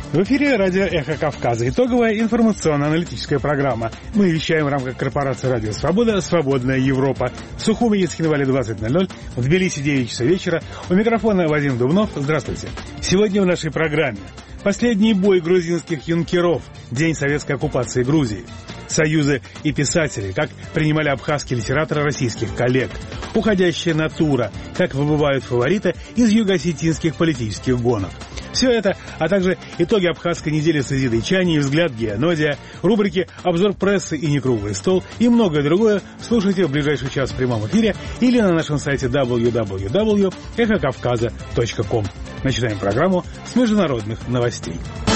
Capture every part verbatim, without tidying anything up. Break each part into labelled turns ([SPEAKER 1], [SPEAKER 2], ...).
[SPEAKER 1] В эфире радио «Эхо Кавказа». Итоговая информационно-аналитическая программа. Мы вещаем в рамках корпорации «Радио Свобода» «Свободная Европа». В Сухуми и Цхинвале двадцать ноль ноль, в Тбилиси девять часов вечера. У микрофона Вадим Дубнов. Здравствуйте. Сегодня в нашей программе последний бой грузинских юнкеров, день советской оккупации Грузии, союзы и писатели, как принимали абхазские литераторы российских коллег, уходящая натура, как выбывают фавориты из юго-осетинских политических гонок. Все это, а также итоги абхазской недели с Изидой Чани, взгляд Геонодия, рубрики «Обзор прессы» и «Некруглый стол» и многое другое слушайте в ближайший час в прямом эфире или на нашем сайте дабл ю дабл ю дабл ю точка эхо кавказа точка ком. Начинаем программу с международных новостей.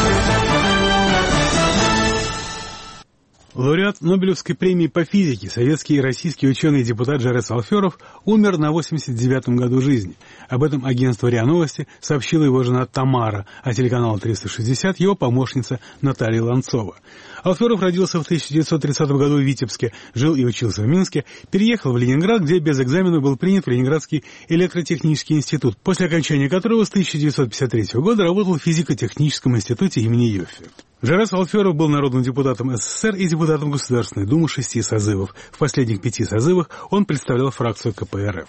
[SPEAKER 1] Лауреат Нобелевской премии по физике, советский и российский ученый и депутат Жарес Алферов умер на восемьдесят девятом году жизни. Об этом агентство РИА Новости сообщила его жена Тамара, а телеканал триста шестьдесят его помощница Наталья Ланцова. Алферов родился в тысяча девятьсот тридцатом году в Витебске, жил и учился в Минске, переехал в Ленинград, где без экзамена был принят в Ленинградский электротехнический институт, после окончания которого с тысяча девятьсот пятьдесят третьего года работал в физико-техническом институте имени Йоффе. Жарес Алферов был народным депутатом СССР и депутатом Государственной Думы шести созывов. В последних пяти созывах он представлял фракцию ка пэ эр эф.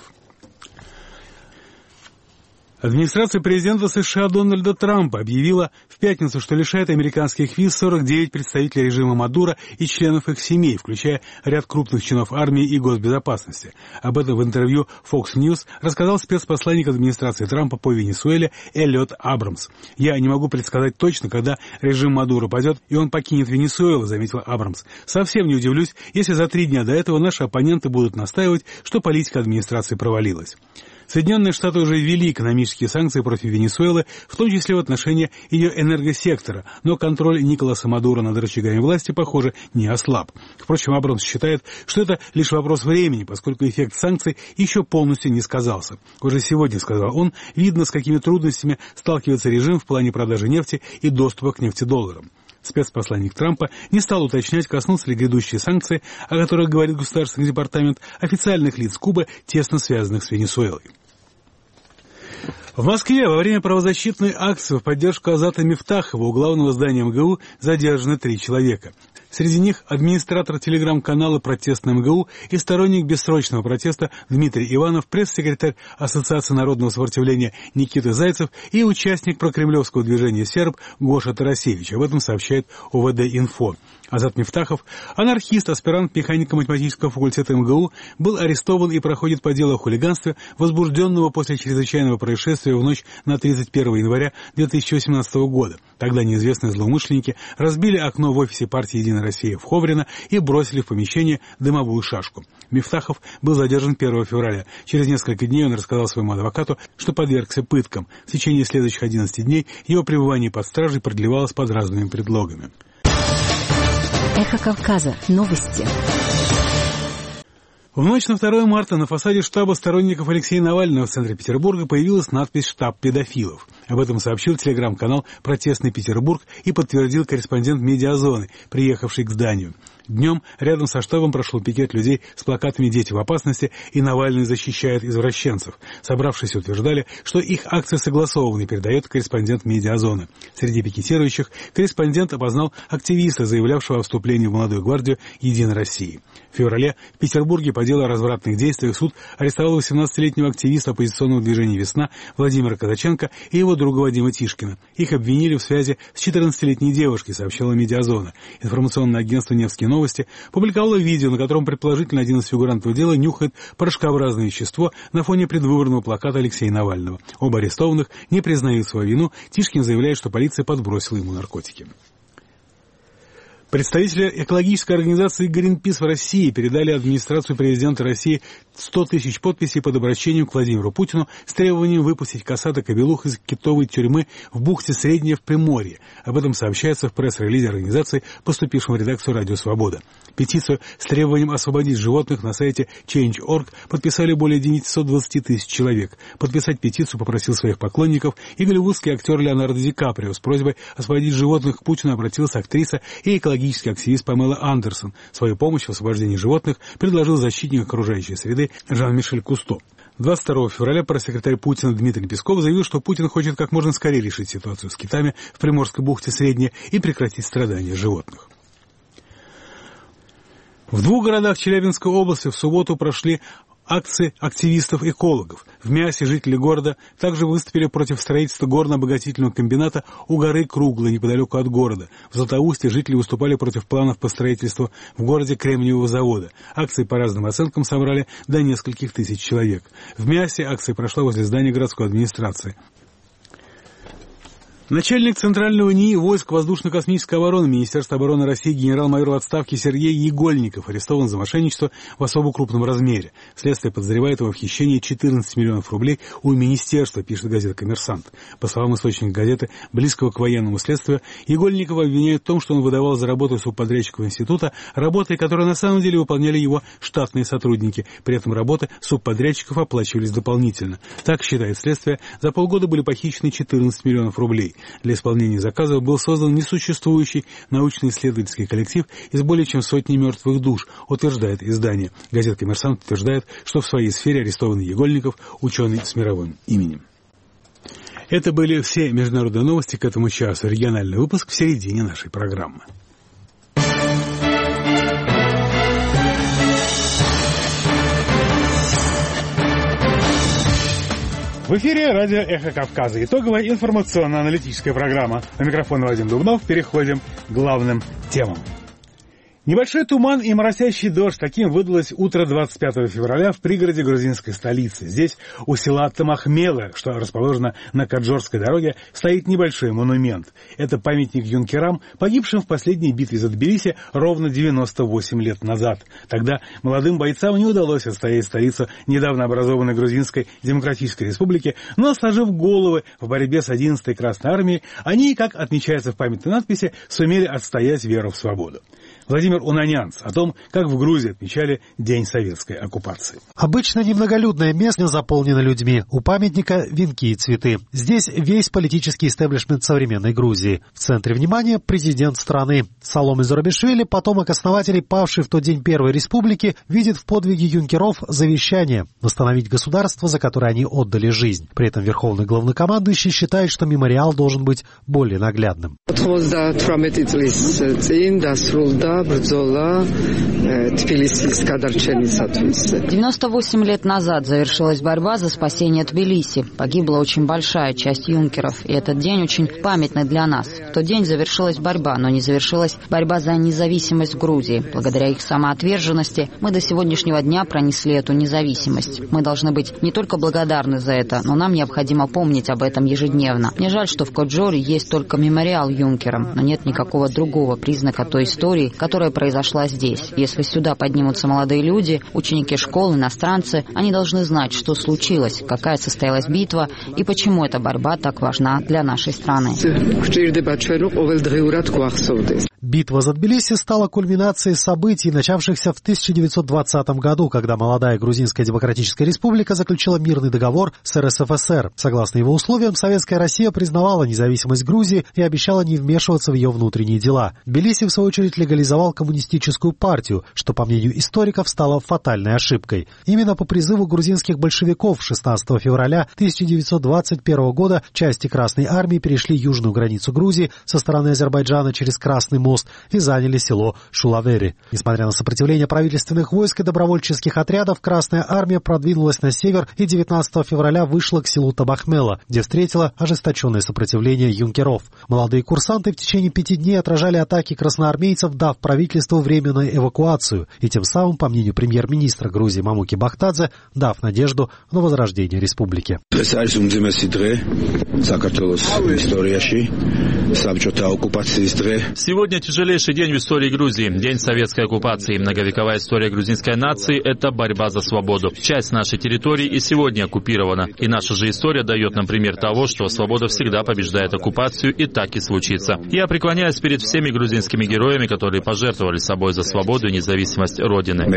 [SPEAKER 1] Администрация президента США Дональда Трампа объявила в пятницу, что лишает американских виз сорок девять представителей режима Мадуро и членов их семей, включая ряд крупных чинов армии и госбезопасности. Об этом в интервью Fox News рассказал спецпосланник администрации Трампа по Венесуэле Эллиот Абрамс. «Я не могу предсказать точно, когда режим Мадуро падет, и он покинет Венесуэлу», — заметил Абрамс. «Совсем не удивлюсь, если за три дня до этого наши оппоненты будут настаивать, что политика администрации провалилась». Соединенные Штаты уже ввели экономические санкции против Венесуэлы, в том числе в отношении ее энергосектора, но контроль Николаса Мадуро над рычагами власти, похоже, не ослаб. Впрочем, Абрамс считает, что это лишь вопрос времени, поскольку эффект санкций еще полностью не сказался. Уже сегодня, сказал он, видно, с какими трудностями сталкивается режим в плане продажи нефти и доступа к нефтедолларам. Спецпосланник Трампа не стал уточнять, коснутся ли грядущие санкции, о которых говорит Государственный департамент, официальных лиц Кубы, тесно связанных с Венесуэлой. В Москве во время правозащитной акции в поддержку Азата Мифтахова у главного здания эм гэ у задержаны три человека. Среди них администратор телеграм-канала «Протестный эм гэ у» и сторонник бессрочного протеста Дмитрий Иванов, пресс-секретарь Ассоциации народного сопротивления Никита Зайцев и участник прокремлевского движения «Серб» Гоша Тарасевич. Об этом сообщает о вэ дэ-инфо. Азат Мифтахов, анархист, аспирант механико-математического факультета эм гэ у, был арестован и проходит по делу о хулиганстве, возбужденного после чрезвычайного происшествия в ночь на тридцать первого января две тысячи восемнадцатого года. Тогда неизвестные злоумышленники разбили окно в офисе партии «Единая Россия» в Ховрино и бросили в помещение дымовую шашку. Мифтахов был задержан первого февраля. Через несколько дней он рассказал своему адвокату, что подвергся пыткам. В течение следующих одиннадцати дней его пребывание под стражей продлевалось под разными предлогами.
[SPEAKER 2] Эхо Кавказа. Новости.
[SPEAKER 1] В ночь на второе марта на фасаде штаба сторонников Алексея Навального в центре Петербурга появилась надпись «Штаб педофилов». Об этом сообщил телеграм-канал «Протестный Петербург» и подтвердил корреспондент «Медиазоны», приехавший к зданию. Днем рядом со штабом прошел пикет людей с плакатами «Дети в опасности» и «Навальный защищает извращенцев». Собравшиеся утверждали, что их акция согласована, передает корреспондент «Медиазоны». Среди пикетирующих корреспондент опознал активиста, заявлявшего о вступлении в молодую гвардию «Единой России». В феврале в Петербурге по делу о развратных действиях суд арестовал восемнадцатилетнего активиста оппозиционного движения «Весна» Владимира Казаченко и его друга Вадима Тишкина. Их обвинили в связи с четырнадцатилетней девушкой, сообщила «Медиазона». Информационное агентство «Невские новости» публиковало видео, на котором предположительно один из фигурантов дела нюхает порошкообразное вещество на фоне предвыборного плаката Алексея Навального. Оба арестованных не признают свою вину. Тишкин заявляет, что полиция подбросила ему наркотики. Представители экологической организации «Гринпис» в России передали администрацию президента России сто тысяч подписей под обращением к Владимиру Путину с требованием выпустить косаток и белух из китовой тюрьмы в бухте Средняя в Приморье. Об этом сообщается в пресс-релизе организации, поступившем в редакцию «Радио Свобода». Петицию с требованием освободить животных на сайте чейндж точка орг подписали более девятьсот двадцать тысяч человек. Подписать петицию попросил своих поклонников и голливудский актер Леонардо Ди Каприо. С просьбой освободить животных к Путину обратилась актриса и экологическая активист Памела Андерсон. Свою помощь в освобождении животных предложил защитник окружающей среды Жан-Мишель Кусто. двадцать второго февраля пресс-секретарь Путина Дмитрий Песков заявил, что Путин хочет как можно скорее решить ситуацию с китами в Приморской бухте Средней и прекратить страдания животных. В двух городах Челябинской области в субботу прошли акции активистов-экологов. В Миасе жители города также выступили против строительства горно-обогатительного комбината у горы Круглой, неподалеку от города. В Златоусте жители выступали против планов по строительству в городе кремниевого завода. Акции по разным оценкам собрали до нескольких тысяч человек. В Миасе акция прошла возле здания городской администрации. Начальник Центрального НИИ войск воздушно-космической обороны Министерства обороны России генерал-майор в отставке Сергей Егольников арестован за мошенничество в особо крупном размере. Следствие подозревает его в хищении четырнадцати миллионов рублей у министерства, пишет газета «Коммерсант». По словам источника газеты, близкого к военному следствию, Егольникова обвиняют в том, что он выдавал за работу субподрядчиков института работы, которые на самом деле выполняли его штатные сотрудники. При этом работы субподрядчиков оплачивались дополнительно. Так, считает следствие, за полгода были похищены четырнадцать миллионов рублей. Для исполнения заказов был создан несуществующий научно-исследовательский коллектив из более чем сотни мертвых душ, утверждает издание. Газета «Коммерсант» утверждает, что в своей сфере арестован Егольников, ученый с мировым именем. Это были все международные новости к этому часу. Региональный выпуск в середине нашей программы. В эфире радио «Эхо Кавказа». Итоговая информационно-аналитическая программа. На микрофон Вадим Дубнов. Переходим к главным темам. Небольшой туман и моросящий дождь. Таким выдалось утро двадцать пятого февраля в пригороде грузинской столицы. Здесь, у села Тамахмелы, что расположено на Каджорской дороге, стоит небольшой монумент. Это памятник юнкерам, погибшим в последней битве за Тбилиси ровно девяносто восемь лет назад. Тогда молодым бойцам не удалось отстоять столицу недавно образованной Грузинской Демократической Республики, но, сложив головы в борьбе с одиннадцатой Красной Армией, они, как отмечается в памятной надписи, сумели отстоять веру в свободу. Владимир Унанянц о том, как в Грузии отмечали День советской оккупации.
[SPEAKER 3] Обычно немноголюдное место заполнено людьми. У памятника венки и цветы. Здесь весь политический истеблишмент современной Грузии. В центре внимания президент страны. Салом Зурабишвили, потомок основателей, павший в тот день Первой Республики, видит в подвиге юнкеров завещание – восстановить государство, за которое они отдали жизнь. При этом верховный главнокомандующий считает, что мемориал должен быть более наглядным.
[SPEAKER 4] девяносто восемь лет назад завершилась борьба за спасение Тбилиси. Погибла очень большая часть юнкеров, и этот день очень памятный для нас. В тот день завершилась борьба, но не завершилась борьба за независимость Грузии. Благодаря их самоотверженности мы до сегодняшнего дня пронесли эту независимость. Мы должны быть не только благодарны за это, но нам необходимо помнить об этом ежедневно. Мне жаль, что в Каджоре есть только мемориал юнкерам, но нет никакого другого признака той истории, которая произошла здесь. Если сюда поднимутся молодые люди, ученики школ, иностранцы, они должны знать, что случилось, какая состоялась битва и почему эта борьба так важна для нашей страны.
[SPEAKER 3] Битва за Тбилиси стала кульминацией событий, начавшихся в тысяча девятьсот двадцатом году, когда молодая Грузинская Демократическая Республика заключила мирный договор с эр эс эф эс эр. Согласно его условиям, Советская Россия признавала независимость Грузии и обещала не вмешиваться в ее внутренние дела. Тбилиси, в свою очередь, легализовал коммунистическую партию, что, по мнению историков, стало фатальной ошибкой. Именно по призыву грузинских большевиков шестнадцатого февраля тысяча девятьсот двадцать первого года части Красной Армии перешли южную границу Грузии со стороны Азербайджана через Красный мост и заняли село Шулавери. Несмотря на сопротивление правительственных войск и добровольческих отрядов, Красная Армия продвинулась на север и девятнадцатого февраля вышла к селу Тамахмела, где встретила ожесточенное сопротивление юнкеров. Молодые курсанты в течение пяти дней отражали атаки красноармейцев, дав правительству временную эвакуацию, и тем самым, по мнению премьер-министра Грузии Мамуки Бахтадзе, дав надежду на возрождение республики.
[SPEAKER 5] Сегодня тяжелейший день в истории Грузии, день советской оккупации. Многовековая история грузинской нации – это борьба за свободу. Часть нашей территории и сегодня оккупирована. И наша же история дает нам пример того, что свобода всегда побеждает оккупацию, и так и случится. Я преклоняюсь перед всеми грузинскими героями, которые пожертвовали собой за свободу и независимость Родины.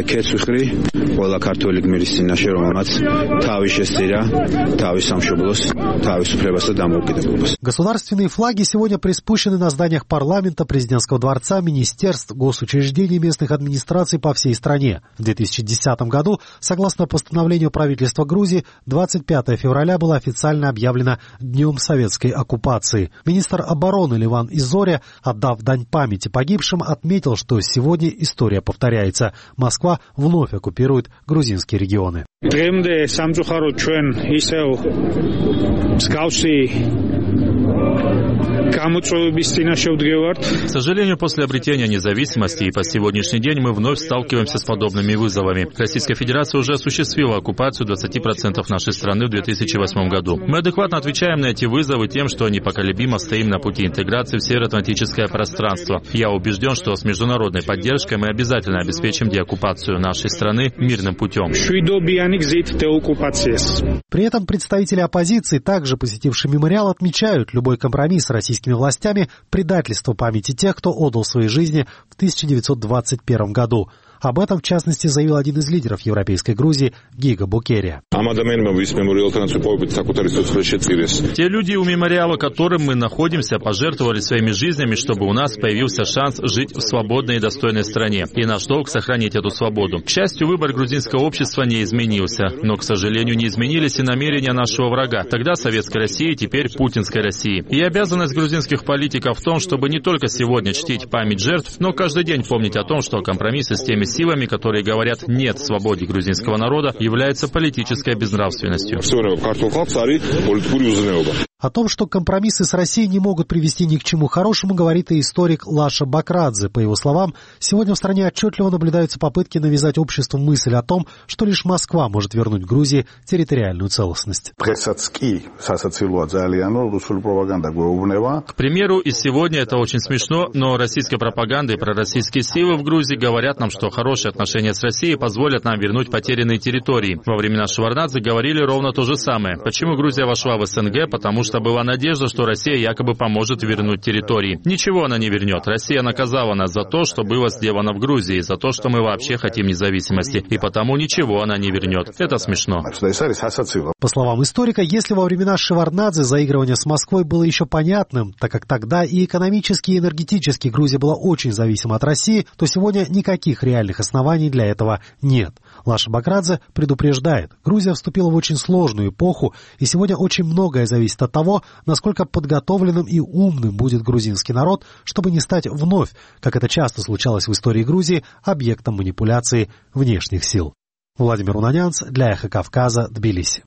[SPEAKER 3] Государственные флаги сегодня приспущены на зданиях парламента, президентского президентского дворца, министерств, госучреждений и местных администраций по всей стране. В две тысячи десятом году, согласно постановлению правительства Грузии, двадцать пятого февраля было официально объявлено Днем советской оккупации. Министр обороны Ливан Изоря, отдав дань памяти погибшим, отметил, что сегодня история повторяется. Москва вновь оккупирует грузинские регионы.
[SPEAKER 5] К сожалению, после обретения независимости и по сегодняшний день мы вновь сталкиваемся с подобными вызовами. Российская Федерация уже осуществила оккупацию двадцати процентов нашей страны в две тысячи восьмом году. Мы адекватно отвечаем на эти вызовы тем, что непоколебимо стоим на пути интеграции в североатлантическое пространство. Я убежден, что с международной поддержкой мы обязательно обеспечим деоккупацию нашей страны мирным путем.
[SPEAKER 3] При этом представители оппозиции, также посетившие мемориал, отмечают, любой компромисс с российскими властями – предательство памяти тех, кто отдал свои жизни в тысяча девятьсот двадцать первом году. Об этом, в частности, заявил один из лидеров европейской Грузии Гига Букерия.
[SPEAKER 5] Те люди, у мемориала которым мы находимся, пожертвовали своими жизнями, чтобы у нас появился шанс жить в свободной и достойной стране. И наш долг — сохранить эту свободу. К счастью, выбор грузинского общества не изменился. Но, к сожалению, не изменились и намерения нашего врага. Тогда Советской России, теперь путинской России. И обязанность грузинских политиков в том, чтобы не только сегодня чтить память жертв, но каждый день помнить о том, что компромиссы с теми силами, которые говорят «нет» свободе грузинского народа, является политической безнравственностью.
[SPEAKER 3] О том, что компромиссы с Россией не могут привести ни к чему хорошему, говорит и историк Лаша Бакрадзе. По его словам, сегодня в стране отчетливо наблюдаются попытки навязать обществу мысль о том, что лишь Москва может вернуть Грузии территориальную целостность.
[SPEAKER 5] К примеру, и сегодня это очень смешно, но российская пропаганда и пророссийские силы в Грузии говорят нам, что хорошие отношения с Россией позволят нам вернуть потерянные территории. Во времена Шеварднадзе говорили ровно то же самое. Почему Грузия вошла в СНГ? Потому что была надежда, что Россия якобы поможет вернуть территории. Ничего она не вернет. Россия наказала нас за то, что было сделано в Грузии, за то, что мы вообще хотим независимости. И потому ничего она не вернет. Это смешно.
[SPEAKER 3] По словам историка, если во времена Шеварднадзе заигрывание с Москвой было еще понятным, так как тогда и экономически, и энергетически Грузия была очень зависима от России, то сегодня никаких реальных оснований для этого нет. Лаша Бакрадзе предупреждает, Грузия вступила в очень сложную эпоху, и сегодня очень многое зависит от того, насколько подготовленным и умным будет грузинский народ, чтобы не стать вновь, как это часто случалось в истории Грузии, объектом манипуляции внешних сил. Владимир Унанянц для Эхо Кавказа, Тбилиси.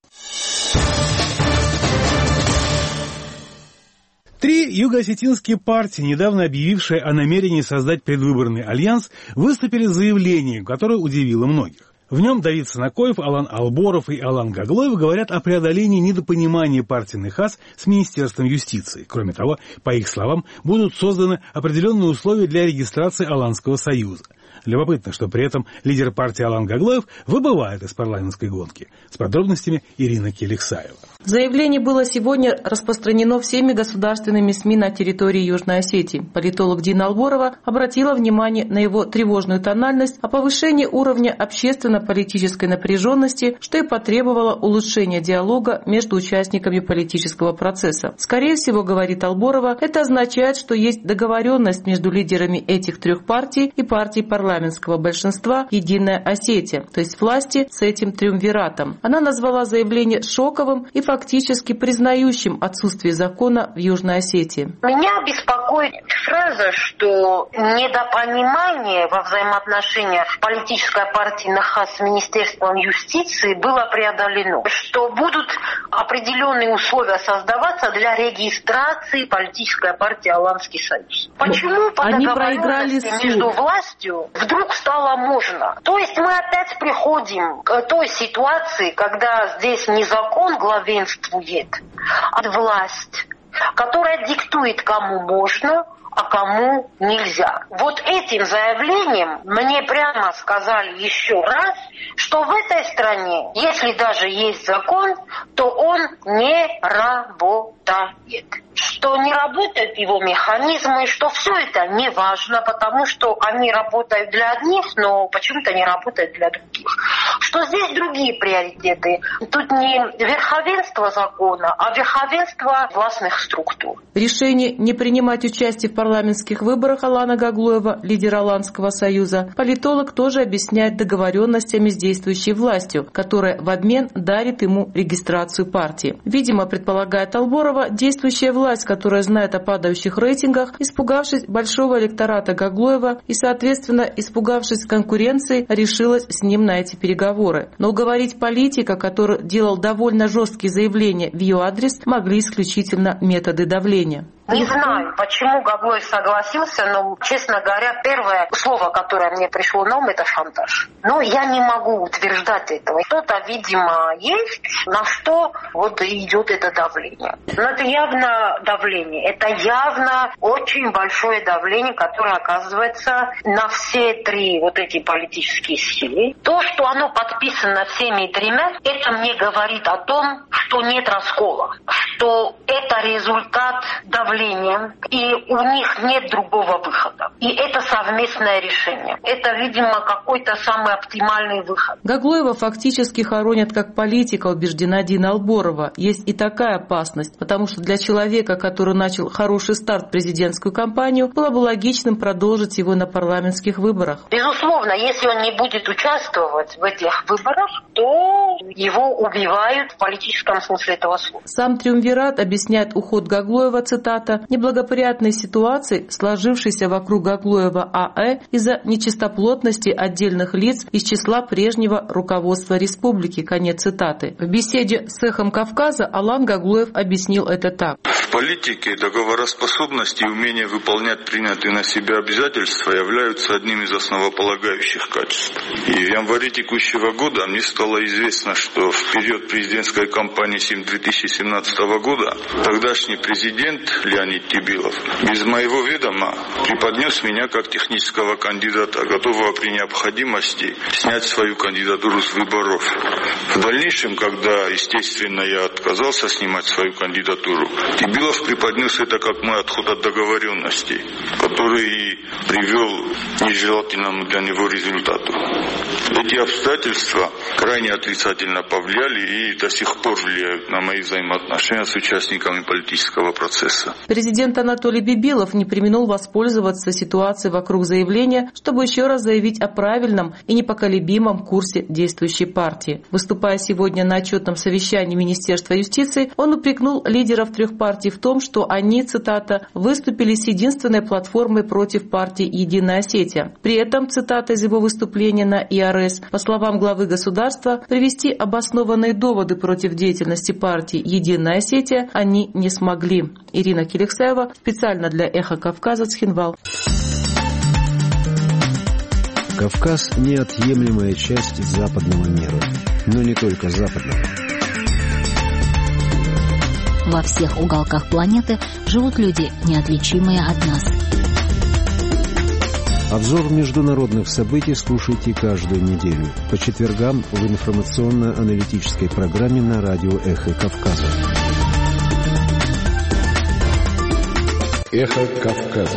[SPEAKER 1] Три юго-осетинские партии, недавно объявившие о намерении создать предвыборный альянс, выступили с заявлением, которое удивило многих. В нем Давид Санакоев, Алан Алборов и Алан Гаглоев говорят о преодолении недопонимания партии Нехас с Министерством юстиции. Кроме того, по их словам, будут созданы определенные условия для регистрации Аланского союза. Любопытно, что при этом лидер партии Алан Гаглоев выбывает из парламентской гонки. С подробностями Ирина Келексаева.
[SPEAKER 6] Заявление было сегодня распространено всеми государственными СМИ на территории Южной Осетии. Политолог Дина Алборова обратила внимание на его тревожную тональность, о повышении уровня общественно-политической напряженности, что и потребовало улучшения диалога между участниками политического процесса. Скорее всего, говорит Алборова, это означает, что есть договоренность между лидерами этих трех партий и партией парламентского большинства «Единая Осетия», то есть власти с этим триумвиратом. Она назвала заявление шоковым и фактически признающим отсутствие закона в Южной Осетии.
[SPEAKER 7] Меня беспокоит фраза, что недопонимание во взаимоотношениях политической партии Нехас с Министерством юстиции было преодолено, что будут определенные условия создаваться для регистрации политической партии Аланский союз. Почему по
[SPEAKER 6] Они проиграли
[SPEAKER 7] между властью вдруг стало можно? То есть мы опять приходим к той ситуации, когда здесь не закон главенствует, а власть, которая диктует, кому можно, а кому нельзя. Вот этим заявлением мне прямо сказали еще раз, что в этой стране, если даже есть закон, то он не работает. Что не работают его механизмы, что все это не важно, потому что они работают для одних, но почему-то не работают для других. что здесь другие приоритеты. Тут не верховенство закона, а верховенство властных структур.
[SPEAKER 6] Решение не принимать участие в парламентских выборах Алана Гаглоева, лидера Аланского союза, политолог тоже объясняет договоренностями с действующей властью, которая в обмен дарит ему регистрацию партии. Видимо, предполагает Алборова, действующая власть, которая знает о падающих рейтингах, испугавшись большого электората Гаглоева и, соответственно, испугавшись конкуренции, решилась с ним на эти переговоры. Но уговорить политика, который делал довольно жесткие заявления в ее адрес, могли исключительно методы давления.
[SPEAKER 7] Не знаю, почему Гаглоев согласился, но, честно говоря, первое слово, которое мне пришло на ум, это шантаж. Но я не могу утверждать этого. Что-то, видимо, есть, на что вот идет это давление. Но это явно давление. Это явно очень большое давление, которое оказывается на все три вот эти политические силы. То, что оно подписано всеми тремя, это мне говорит о том, что нет раскола, что это результат давления. И у них нет другого выхода. И это совместное решение. Это, видимо, какой-то самый оптимальный выход.
[SPEAKER 6] Гаглоева фактически хоронят как политика, убеждена Дина Алборова. Есть и такая опасность, потому что для человека, который начал хороший старт в президентскую кампанию, было бы логичным продолжить его на парламентских выборах.
[SPEAKER 7] Безусловно, если он не будет участвовать в этих выборах, то его убивают в политическом смысле этого слова.
[SPEAKER 6] Сам Триумвират объясняет уход Гаглоева, цитата, неблагоприятной ситуации, сложившейся вокруг Гаглоева АЭ из-за нечистоплотности отдельных лиц из числа прежнего руководства республики. Конец цитаты. В беседе с «Эхом Кавказа» Алан Гаглоев объяснил это так.
[SPEAKER 8] В политике договороспособность и умение выполнять принятые на себя обязательства являются одним из основополагающих качеств. И в январе текущего года мне стало известно, что в период президентской кампании две тысячи семнадцатого года тогдашний президент Леонид Тебилов без моего ведома преподнес меня как технического кандидата, готового при необходимости снять свою кандидатуру с выборов. В дальнейшем, когда, естественно, я отказался снимать свою кандидатуру, Тебилов преподнес это как мой отход от договоренностей, который привел к нежелательному для него результату. Эти обстоятельства крайне отрицательно повлияли и до сих пор влияют на мои взаимоотношения с участниками политического процесса.
[SPEAKER 6] Президент Анатолий Бибилов не преминул воспользоваться ситуацией вокруг заявления, чтобы еще раз заявить о правильном и непоколебимом курсе действующей партии. Выступая сегодня на отчетном совещании Министерства юстиции, он упрекнул лидеров трех партий в том, что они, цитата, «выступили с единственной платформой против партии «Единая Осетия». При этом, цитата из его выступления на И Ар Эс, по словам главы государства, привести обоснованные доводы против деятельности партии «Единая Осетия» они не смогли. Ирина Келексаева специально для «Эхо Кавказа», Цхинвал.
[SPEAKER 9] Кавказ – неотъемлемая часть западного мира, но не только западного.
[SPEAKER 2] Во всех уголках планеты живут люди, неотличимые от нас.
[SPEAKER 9] Обзор международных событий слушайте каждую неделю по четвергам в информационно-аналитической программе на радио «Эхо Кавказа». «Эхо Кавказа».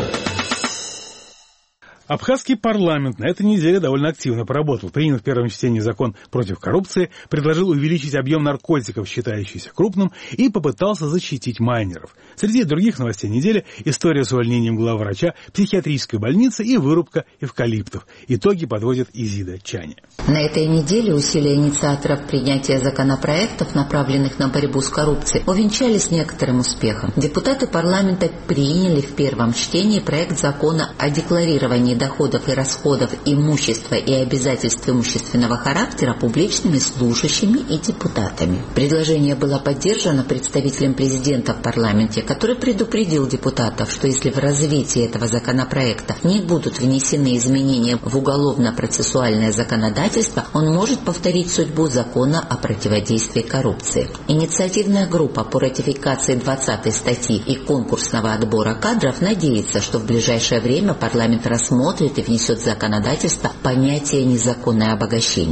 [SPEAKER 1] Абхазский парламент на этой неделе довольно активно поработал. Принял в первом чтении закон против коррупции, предложил увеличить объем наркотиков, считающийся крупным, и попытался защитить майнеров. Среди других новостей недели история с увольнением главврача психиатрической больницы и вырубка эвкалиптов. Итоги подводит Изида Чаня.
[SPEAKER 10] На этой неделе усилия инициаторов принятия законопроектов, направленных на борьбу с коррупцией, увенчались некоторым успехом. Депутаты парламента приняли в первом чтении проект закона о декларировании доходов и расходов имущества и обязательств имущественного характера публичными служащими и депутатами. Предложение было поддержано представителем президента в парламенте, который предупредил депутатов, что если в развитии этого законопроекта не будут внесены изменения в уголовно-процессуальное законодательство, он может повторить судьбу закона о противодействии коррупции. Инициативная группа по ратификации двадцатой статьи и конкурсного отбора кадров надеется, что в ближайшее время парламент рассмотрит и внесет в законодательство понятие «незаконное обогащение».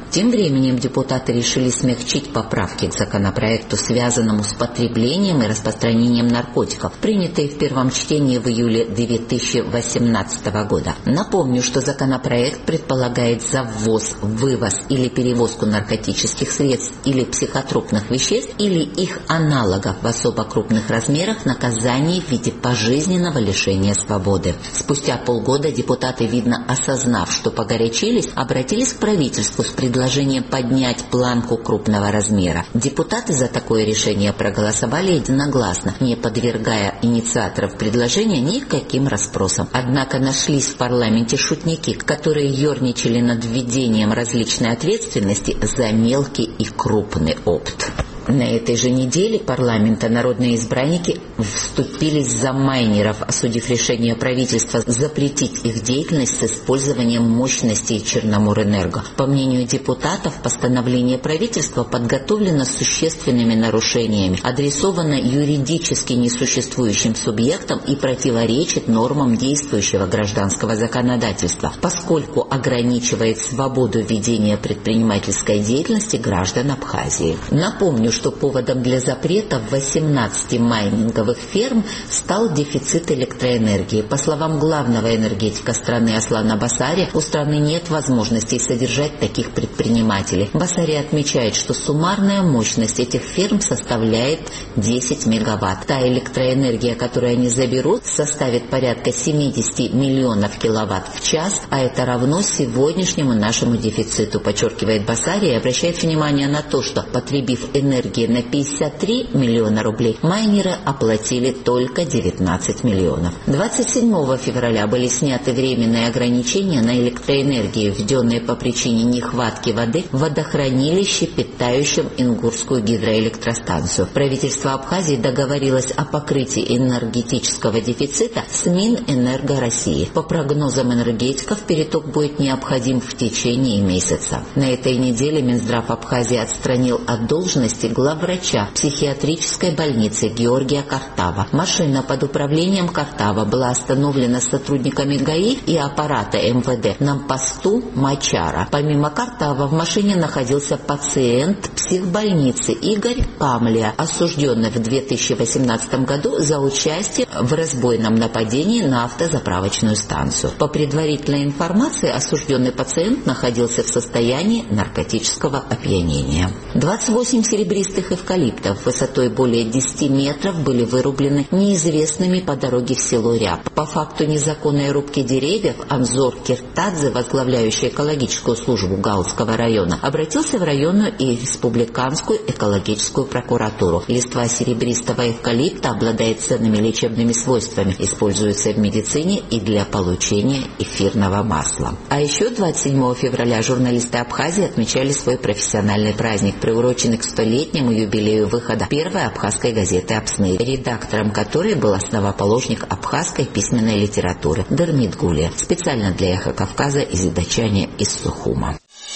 [SPEAKER 10] Тем временем депутаты решили смягчить поправки к законопроекту, связанному с потреблением и распространением наркотиков, принятые в первом чтении в июле две тысячи восемнадцатого года. Напомню, что законопроект предполагает за ввоз, вывоз или перевозку наркотических средств или психотропных веществ или их аналогов в особо крупных размерах наказание в виде пожизненного лишения свободы. Спустя полгода депутаты, видно осознав, что погорячились, обратились к правительству с предложением поднять планку крупного размера. Депутаты за такое решение проголосовали единогласно, не подвергая инициаторов предложения никаким расспросам. Однако нашлись в парламенте шутники, которые ерничали над введением различной ответственности за мелкий и крупный опт. На этой же неделе парламента народные избранники вступились за майнеров, осудив решение правительства запретить их деятельность с использованием мощностей Черноморэнерго. По мнению депутатов, постановление правительства подготовлено с существенными нарушениями, адресовано юридически несуществующим субъектам и противоречит нормам действующего гражданского законодательства, поскольку ограничивает свободу ведения предпринимательской деятельности граждан Абхазии. Напомню, что поводом для запрета восемнадцати майнинговых ферм стал дефицит электроэнергии. По словам главного энергетика страны Аслана Басари, у страны нет возможностей содержать таких предпринимателей. Басари отмечает, что суммарная мощность этих ферм составляет десять мегаватт. Та электроэнергия, которую они заберут, составит порядка семьдесят миллионов киловатт в час, а это равно сегодняшнему нашему дефициту, подчеркивает Басари и обращает внимание на то, что, потребив энергию на пятьдесят три миллиона рублей, майнеры оплатили только девятнадцать миллионов. двадцать седьмого февраля были сняты временные ограничения на электроэнергию, введенные по причине нехватки воды в водохранилище, питающем Ингурскую гидроэлектростанцию. Правительство Абхазии договорилось о покрытии энергетического дефицита с Минэнерго России. По прогнозам энергетиков, переток будет необходим в течение месяца. На этой неделе Минздрав Абхазии отстранил от должности главврача психиатрической больницы Георгия Картава. Машина под управлением Картава была остановлена сотрудниками ГАИ и аппарата эм вэ дэ на посту Мачара. Помимо Картава в машине находился пациент психбольницы Игорь Камлия, осужденный в две тысячи восемнадцатом году за участие в разбойном нападении на автозаправочную станцию. По предварительной информации, осужденный пациент находился в состоянии наркотического опьянения. двадцать восемь серебристых эвкалиптов высотой более десяти метров были вырублены неизвестными по дороге в село Ряб. По факту незаконной рубки деревьев Анзор Киртадзе, возглавляющий экологическую службу Галского района, обратился в районную и республиканскую экологическую прокуратуру. Листва серебристого эвкалипта обладает ценными лечебными свойствами, используется в медицине и для получения эфирного масла. А еще двадцать седьмого февраля журналисты Абхазии отмечали свой профессиональный праздник, приуроченный к столетнему юбилею выхода первой абхазской газеты «Апсны», редактором которой был основоположник абхазской письменной литературы Дермит Гулия, специально для «Эхо Кавказа» из Дачани из Сухума.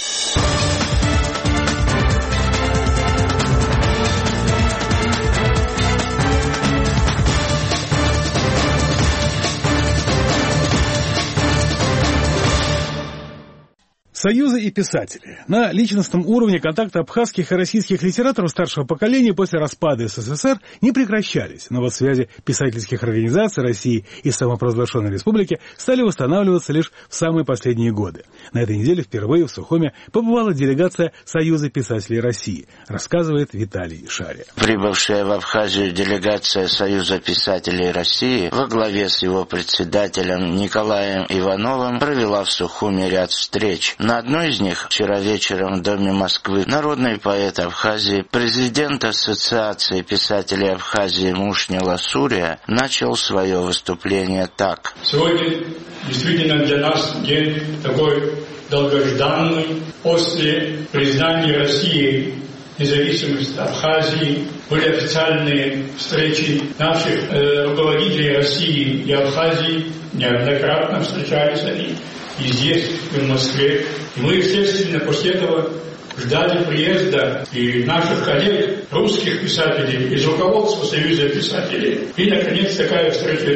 [SPEAKER 1] Союзы и писатели. На личностном уровне контакты абхазских и российских литераторов старшего поколения после распада эс эс эс эр не прекращались, но вот связи писательских организаций России и самопровозглашенной республики стали восстанавливаться лишь в самые последние годы. На этой неделе впервые в Сухуме побывала делегация Союза писателей России, рассказывает Виталий Шария.
[SPEAKER 11] Прибывшая в Абхазию делегация Союза писателей России во главе с его председателем Николаем Ивановым провела в Сухуме ряд встреч. На одной из них вчера вечером в Доме Москвы народный поэт Абхазии, президент Ассоциации писателей Абхазии Мушнила Сурия начал свое выступление так.
[SPEAKER 12] Сегодня действительно для нас день такой долгожданный. После признания России независимости Абхазии были официальные встречи наших э, руководителей России и Абхазии. Неоднократно встречались они и здесь, и в Москве. И мы, естественно, после этого ждали приезда и наших коллег, русских писателей, из руководства Союза писателей. И, наконец, такая встреча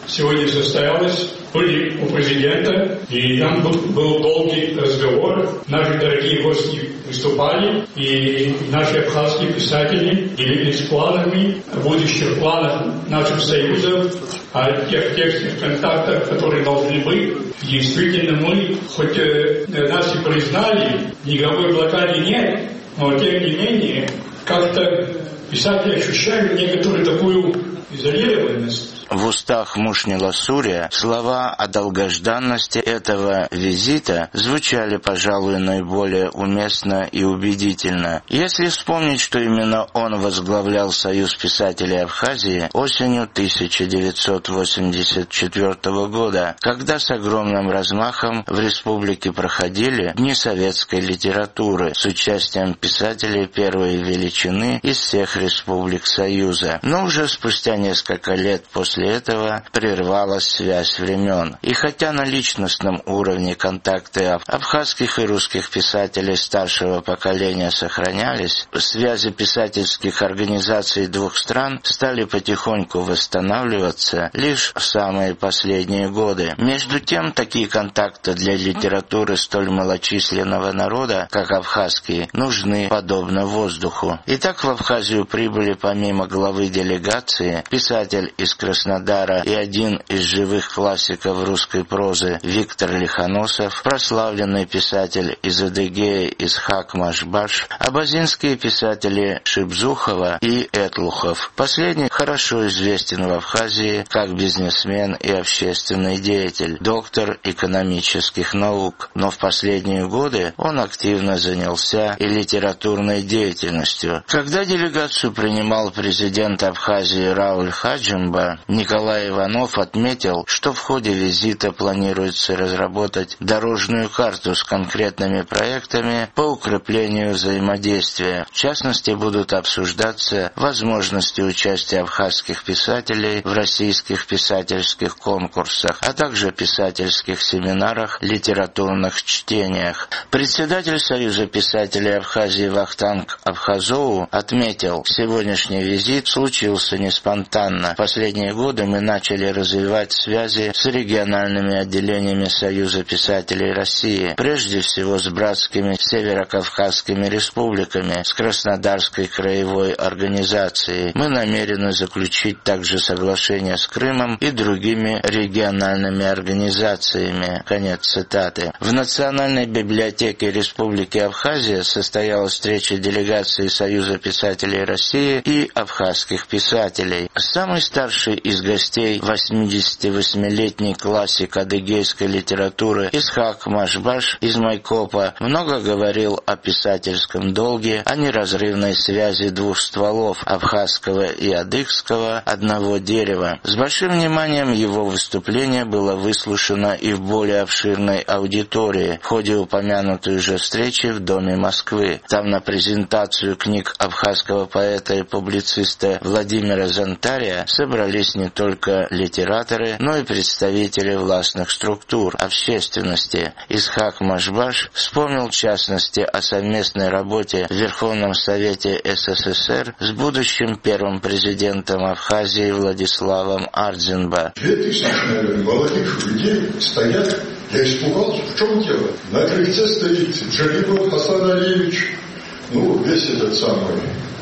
[SPEAKER 12] сегодня состоялась. Были у президента, и там был, был долгий разговор. Наши дорогие гости выступали, и наши абхазские писатели делились планами, будущих планах наших союзов, о тех тесных контактах, которые должны быть. Действительно, мы, хоть э, нас и признали, никакой блокады нет, но тем не менее, как-то писатели ощущают некоторую такую изолированность.
[SPEAKER 11] В устах Мушнила Сурия слова о долгожданности этого визита звучали, пожалуй, наиболее уместно и убедительно. Если вспомнить, что именно он возглавлял Союз писателей Абхазии осенью тысяча девятьсот восемьдесят четвёртого года, когда с огромным размахом в республике проходили Дни советской литературы с участием писателей первой величины из всех республик Союза. Но уже спустя несколько лет после После этого прервалась связь времен. И хотя на личностном уровне контакты абхазских и русских писателей старшего поколения сохранялись, связи писательских организаций двух стран стали потихоньку восстанавливаться лишь в самые последние годы. Между тем, такие контакты для литературы столь малочисленного народа, как абхазский, нужны подобно воздуху. Итак, в Абхазию прибыли помимо главы делегации писатель из Краснодара Краснодара и один из живых классиков русской прозы Виктор Лихоносов, прославленный писатель из Адыгеи Исхак Машбаш, абазинские писатели Шибзухова и Этлухов. Последний хорошо известен в Абхазии как бизнесмен и общественный деятель, доктор экономических наук, но в последние годы он активно занялся и литературной деятельностью. Когда делегацию принимал президент Абхазии Рауль Хаджимба, Николай Иванов отметил, что в ходе визита планируется разработать дорожную карту с конкретными проектами по укреплению взаимодействия. В частности, будут обсуждаться возможности участия абхазских писателей в российских писательских конкурсах, а также писательских семинарах, литературных чтениях. Председатель Союза писателей Абхазии Вахтанг Абхазоу отметил, сегодняшний визит случился не спонтанно. Последние годы мы начали развивать связи с региональными отделениями Союза писателей России, прежде всего с братскими северокавказскими республиками, с Краснодарской краевой организацией. Мы намерены заключить также соглашение с Крымом и другими региональными организациями. Конец цитаты. В Национальной библиотеке Республики Абхазия состоялась встреча делегации Союза писателей России и абхазских писателей. Самый старший из гостей, восьмидесятивосьмилетний классик адыгейской литературы Исхак Машбаш из Майкопа, много говорил о писательском долге, о неразрывной связи двух стволов, абхазского и адыгского, одного дерева. С большим вниманием его выступление было выслушано и в более обширной аудитории, в ходе упомянутой уже встречи в Доме Москвы. Там на презентацию книг абхазского поэта и публициста Владимира Зонтария собрались не только литераторы, но и представители властных структур, общественности. Исхак Машбаш вспомнил в частности о совместной работе в Верховном Совете СССР с будущим первым президентом Абхазии Владиславом Ардзинба.
[SPEAKER 13] Две тысячи, наверное, молодых людей стоят. Я испугался, в чем дело? На крыльце стоит Джалилов Хасан Алиевич, ну, весь этот самый,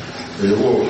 [SPEAKER 13] его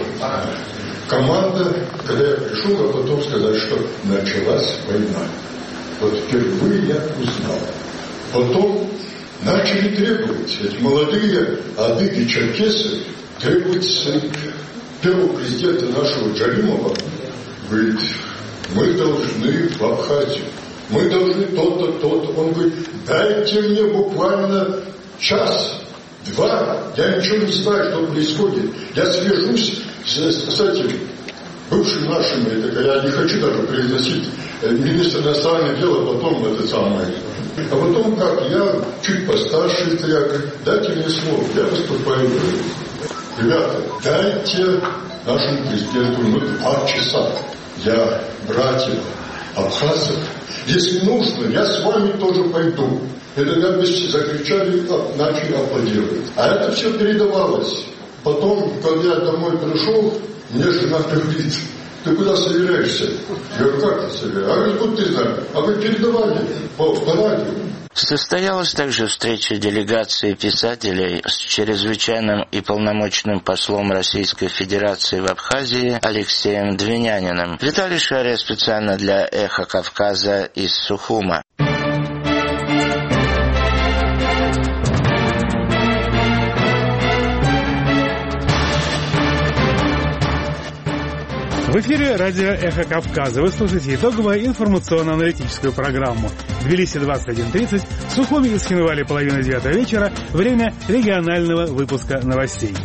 [SPEAKER 13] команда, когда я пришел, а потом сказать, что началась война. Вот впервые я узнал. Потом начали требовать, эти молодые адыги, черкесы, требовать первого президента нашего Джалимова, говорит, мы должны в Абхазию, мы должны то-то, то-то. Он говорит, дайте мне буквально час, два, я ничего не знаю, что происходит. Я свяжусь с, с этим бывшим нашим, это, я не хочу даже произносить, министр иностранных дел, а потом это самое. А потом как, я чуть постарше, это я говорю, дайте мне слово, я выступаю. Ребята, дайте нашему президенту ну, два часа. Я, братья абхазцев, если нужно, я с вами тоже пойду. И тогда вместе закричали, начали аплодировать. А это все передавалось. Потом, когда я домой пришел, мне жена говорит, Ты куда собираешься? Я говорю, как ты собираешься? А говорит, вот ты знаешь. А вы передавали по, по радио.
[SPEAKER 11] Состоялась также встреча делегации писателей с чрезвычайным и полномочным послом Российской Федерации в Абхазии Алексеем Двиняниным. Виталий Шария специально для «Эхо Кавказа» из Сухума.
[SPEAKER 1] В эфире радио «Эхо Кавказа». Вы слушаете итоговую информационно-аналитическую программу. Тбилиси двадцать один тридцать, в Сухуми и Схинвале половина девятого вечера. Время регионального выпуска новостей.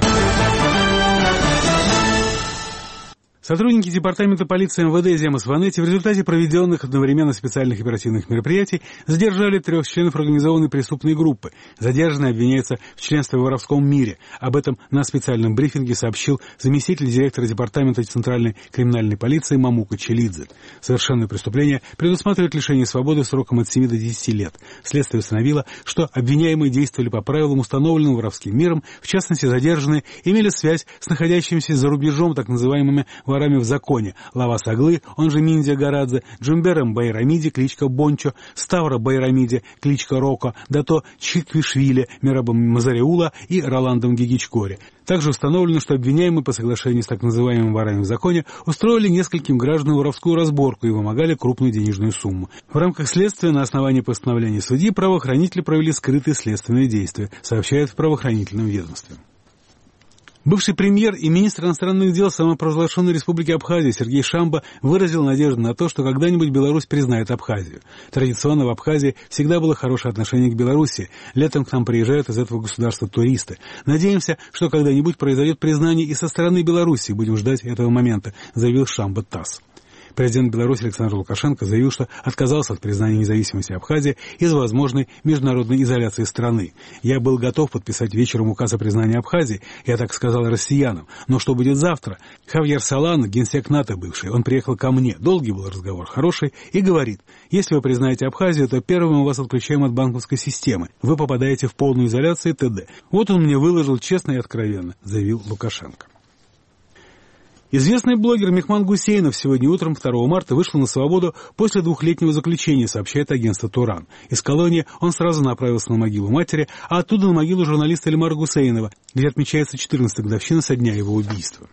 [SPEAKER 1] Сотрудники Департамента полиции эм вэ дэ Земас-Ванети в результате проведенных одновременно специальных оперативных мероприятий задержали трех членов организованной преступной группы. Задержанный обвиняется в членстве в воровском мире. Об этом на специальном брифинге сообщил заместитель директора Департамента Центральной криминальной полиции Мамука Челидзе. Совершенное преступление предусматривает лишение свободы сроком от семи до десяти лет. Следствие установило, что обвиняемые действовали по правилам, установленным воровским миром. В частности, задержанные имели связь с находящимися за рубежом так называемыми ворами в законе: Лавас Аглы, он же Миндия Горадзе, Джумбером Байрамиди, кличка Бончо, Ставро Байрамиди, кличка Роко, Дато Чиквишвили, Мирабом Мазареула и Роландом Гигичкоре. Также установлено, что обвиняемые по соглашению с так называемыми ворами в законе устроили нескольким гражданам воровскую разборку и вымогали крупную денежную сумму. В рамках следствия на основании постановления судьи правоохранители провели скрытые следственные действия, сообщают в правоохранительном ведомстве. Бывший премьер и министр иностранных дел самопровозглашенной Республики Абхазия Сергей Шамба выразил надежду на то, что когда-нибудь Беларусь признает Абхазию. Традиционно в Абхазии всегда было хорошее отношение к Беларуси. Летом к нам приезжают из этого государства туристы. Надеемся, что когда-нибудь произойдет признание и со стороны Беларуси. Будем ждать этого момента, заявил Шамба ТАСС. Президент Беларуси Александр Лукашенко заявил, что отказался от признания независимости Абхазии из-за возможной международной изоляции страны. «Я был готов подписать вечером указ о признании Абхазии, я так сказал россиянам. Но что будет завтра? Хавьер Солана, генсек НАТО бывший, он приехал ко мне, долгий был разговор, хороший, и говорит: если вы признаете Абхазию, то первым мы вас отключаем от банковской системы. Вы попадаете в полную изоляцию и т.д. Вот он мне выложил честно и откровенно», заявил Лукашенко. Известный блогер Мехман Гусейнов сегодня утром второго марта вышел на свободу после двухлетнего заключения, сообщает агентство «Туран». Из колонии он сразу направился на могилу матери, а оттуда на могилу журналиста Эльмара Гусейнова, где отмечается четырнадцатая годовщина со дня его убийства.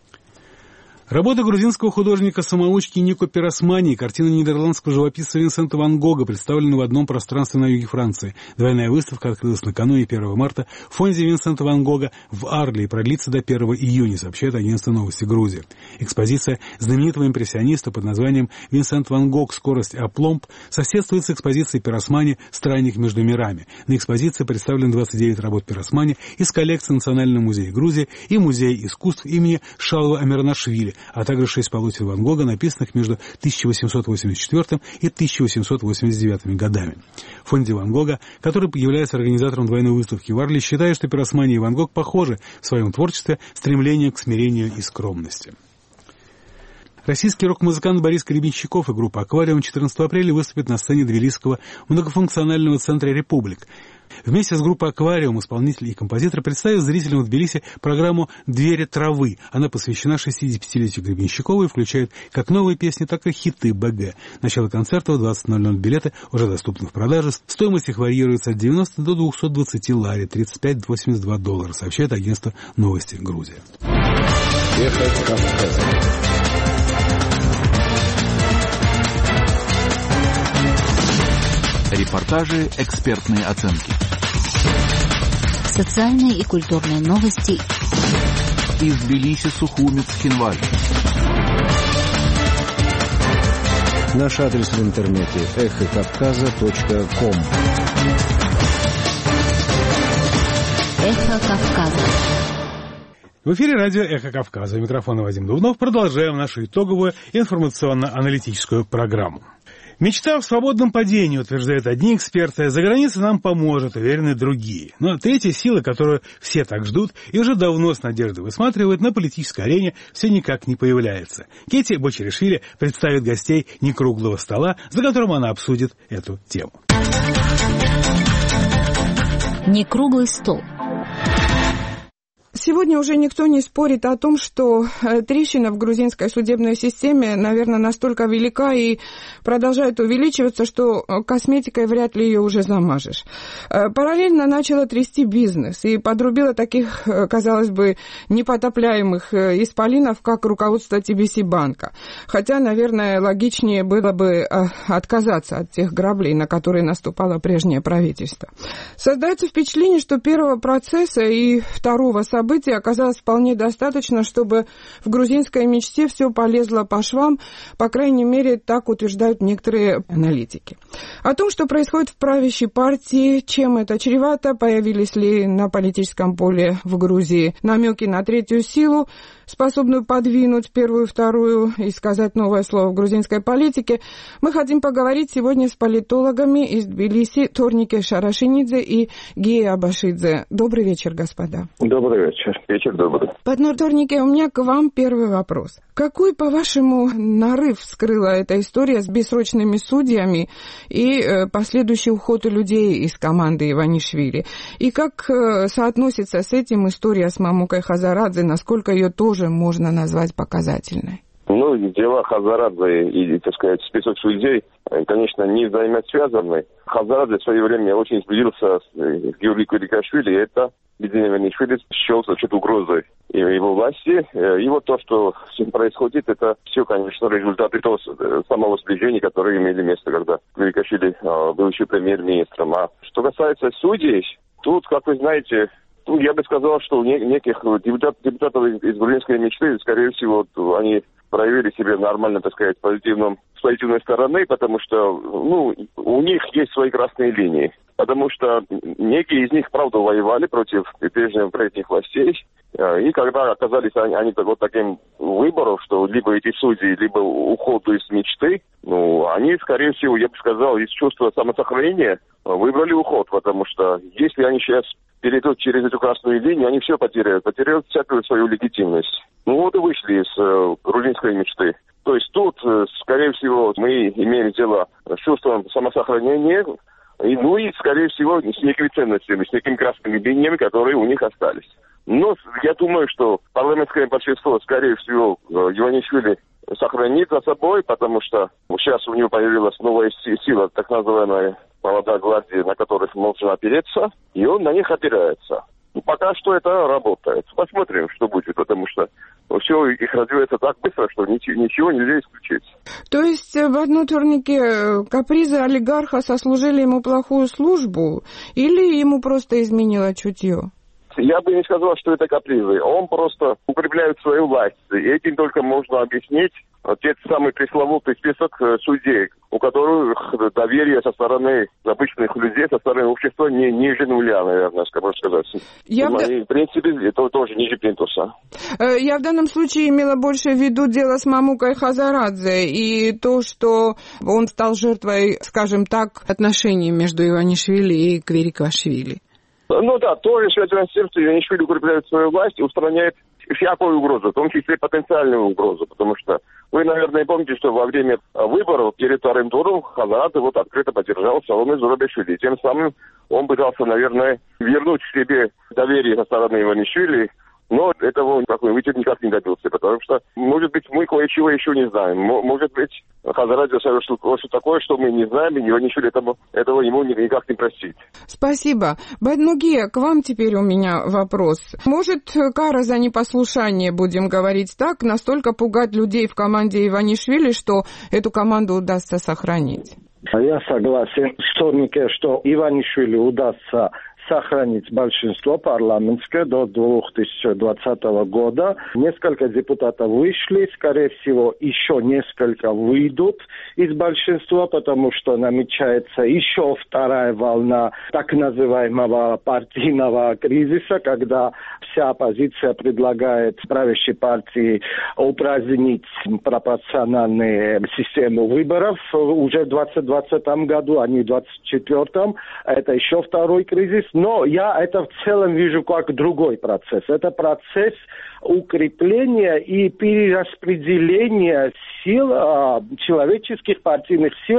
[SPEAKER 1] Работа грузинского художника-самоучки Нико Пиросмани и картина нидерландского живописца Винсента ван Гога представлены в одном пространстве на юге Франции. Двойная выставка открылась накануне первого марта в фонде Винсента ван Гога в Арле и продлится до первого июня, сообщает агентство «Новости Грузии». Экспозиция знаменитого импрессиониста под названием «Винсент ван Гог. Скорость и опломб» соседствует с экспозицией Пиросмани «Странник между мирами». На экспозиции представлены двадцать девять работ Пиросмани из коллекции Национального музея Грузии и Музея искусств имени Шалва Амирнашвили, а также шесть полотен Ван Гога, написанных между тысяча восемьсот восемьдесят четвёртым и тысяча восемьсот восемьдесят девятым годами. В фонде Ван Гога, который является организатором двойной выставки в Арле, считает, что Пиросмани и Ван Гог похожи в своем творчестве стремлению к смирению и скромности. Российский рок-музыкант Борис Гребенщиков и группа «Аквариум» четырнадцатого апреля выступит на сцене Тбилисского многофункционального центра «Републик». Вместе с группой «Аквариум» исполнитель и композитор представит зрителям в Тбилиси программу «Двери травы». Она посвящена шестидесятипятилетию Гребенщикова и включает как новые песни, так и хиты БГ. Начало концерта в двадцать ноль ноль. Билеты уже доступны в продаже. Стоимость их варьируется от девяноста до двухсот двадцати лари, тридцать пять до восемьдесят два доллара, сообщает агентство «Новости Грузия».
[SPEAKER 9] Эхо Кавказа.
[SPEAKER 14] Репортажи, экспертные оценки.
[SPEAKER 2] Социальные и культурные новости.
[SPEAKER 14] Из Тбилиси, Сухуми, Цхинвали.
[SPEAKER 9] Наш адрес в интернете эхо кавказа точка ком.
[SPEAKER 2] Эхо Кавказа.
[SPEAKER 1] В эфире радио «Эхо Кавказа». У микрофона Вадим Дубнов. Продолжаем нашу итоговую информационно-аналитическую программу. Мечта в свободном падении, утверждают одни эксперты, за границей нам поможет, уверены другие. Но третья сила, которую все так ждут и уже давно с надеждой высматривают, на политической арене все никак не появляется. Кетти Бочеришвили представит гостей некруглого стола, за которым она обсудит эту тему.
[SPEAKER 2] Некруглый стол.
[SPEAKER 6] Сегодня
[SPEAKER 15] Сегодня уже никто не спорит о том, что трещина в грузинской судебной системе, наверное, настолько велика и продолжает увеличиваться, что косметикой вряд ли ее уже замажешь. Параллельно начала трясти бизнес и подрубила таких, казалось бы, непотопляемых исполинов, как руководство ти би си-банка. Хотя, наверное, логичнее было бы отказаться от тех граблей, на которые наступало прежнее правительство. Создается впечатление, что первого процесса и второго события оказалось вполне достаточно, чтобы в грузинской мечте все полезло по швам, по крайней мере, так утверждают некоторые аналитики. О том, что происходит в правящей партии, чем это чревато, появились ли на политическом поле в Грузии намеки на третью силу, способную подвинуть первую, вторую и сказать новое слово в грузинской политике, мы хотим поговорить сегодня с политологами из Тбилиси Торнике Шарашинидзе и Гия Абашидзе. Добрый вечер, господа.
[SPEAKER 16] Добрый вечер. Вечер добрый.
[SPEAKER 15] Патнор Торнике, у меня к вам первый вопрос. Какой, по-вашему, нарыв вскрыла эта история с бессрочными судьями и э, последующий уход людей из команды Иванишвили? И как э, соотносится с этим история с Мамукой Хазарадзе, насколько ее тоже можно назвать показательной?
[SPEAKER 16] Ну, дела Хазарадзе и, так сказать, список судей, конечно, не взаимосвязаны. Хазарадзе в свое время очень сблизился с Георгием Квирикашвили, и это Бедзин Иванишвили счел, значит, угрозой его власти. И вот то, что с ним происходит, это все, конечно, результаты того самого сближения, которое имели место, когда Квирикашвили был еще премьер-министром. А что касается судей, тут, как вы знаете, ну, я бы сказал, что у неких депутат, депутатов из грузинской мечты, скорее всего, они проявили себя нормально, так сказать, позитивном, с позитивной стороны, потому что, ну, у них есть свои красные линии. Потому что некие из них, правда, воевали против прежних прежних властей. И когда оказались они, они вот таким выбором, что либо эти судьи, либо уход из мечты, ну, они, скорее всего, я бы сказал, из чувства самосохранения выбрали уход, потому что если они сейчас перейдут через эту красную линию, они все потеряют, потеряют всякую свою легитимность. Ну вот и вышли из э, грузинской мечты. То есть тут, э, скорее всего, мы имеем дело с чувством самосохранения, и, ну и, скорее всего, с некими ценностями, с некими красными линиями, которые у них остались. Но я думаю, что парламентское большинство, скорее всего, Иванишвили сохранит за собой, потому что сейчас у него появилась новая сила, так называемая молодая гвардия, на которых можно опереться, и он на них опирается. Пока что это работает. Посмотрим, что будет, потому что все их развивается так быстро, что ничего, ничего нельзя исключить.
[SPEAKER 15] То есть в одной турнике капризы олигарха сослужили ему плохую службу или ему просто изменило чутье?
[SPEAKER 16] Я бы не сказал, что это капризы. Он просто укрепляет свою власть. И этим только можно объяснить тот самый пресловутый список судей, у которых доверие со стороны обычных людей, со стороны общества не ниже нуля, наверное, можно сказать. Я в... И, в принципе, это тоже ниже плинтуса.
[SPEAKER 15] Я в данном случае имела больше в виду дело с Мамукой Хазарадзе и то, что он стал жертвой, скажем так, отношений между Иванишвили и Квирикашвили.
[SPEAKER 16] Ну да, тоже связано с тем, что Иванишвили укрепляет свою власть и устраняет всякую угрозу, в том числе потенциальную угрозу, потому что вы, наверное, помните, что во время выборов перед вторым туром Хазарадзе вот открыто поддержал Саломе Зурабишвили. Тем самым он пытался, наверное, вернуть себе доверие со стороны Иванишвили, но этого, как вы видите, никак не добился, потому что, может быть, мы кое-чего еще не знаем. Может быть, Хазарадзе совершил что-то такое, что мы не знаем, и Иванишвили этого, этого ему никак не простить.
[SPEAKER 15] Спасибо. Баднугия, к вам теперь у меня вопрос. Может, кара за непослушание, будем говорить так, настолько пугать людей в команде Иванишвили, что эту команду удастся сохранить?
[SPEAKER 17] Я согласен с Торнике, что Иванишвили удастся сохранить большинство парламентское до две тысячи двадцатого года. Несколько депутатов вышли, скорее всего, еще несколько выйдут из большинства, потому что намечается еще вторая волна так называемого партийного кризиса, когда вся оппозиция предлагает правящей партии упразднить пропорциональную систему выборов уже в двадцать двадцатом году, а не в двадцать четвёртом. Это еще второй кризис. Но я это в целом вижу как другой процесс. Это процесс укрепления и перераспределения сил, человеческих партийных сил в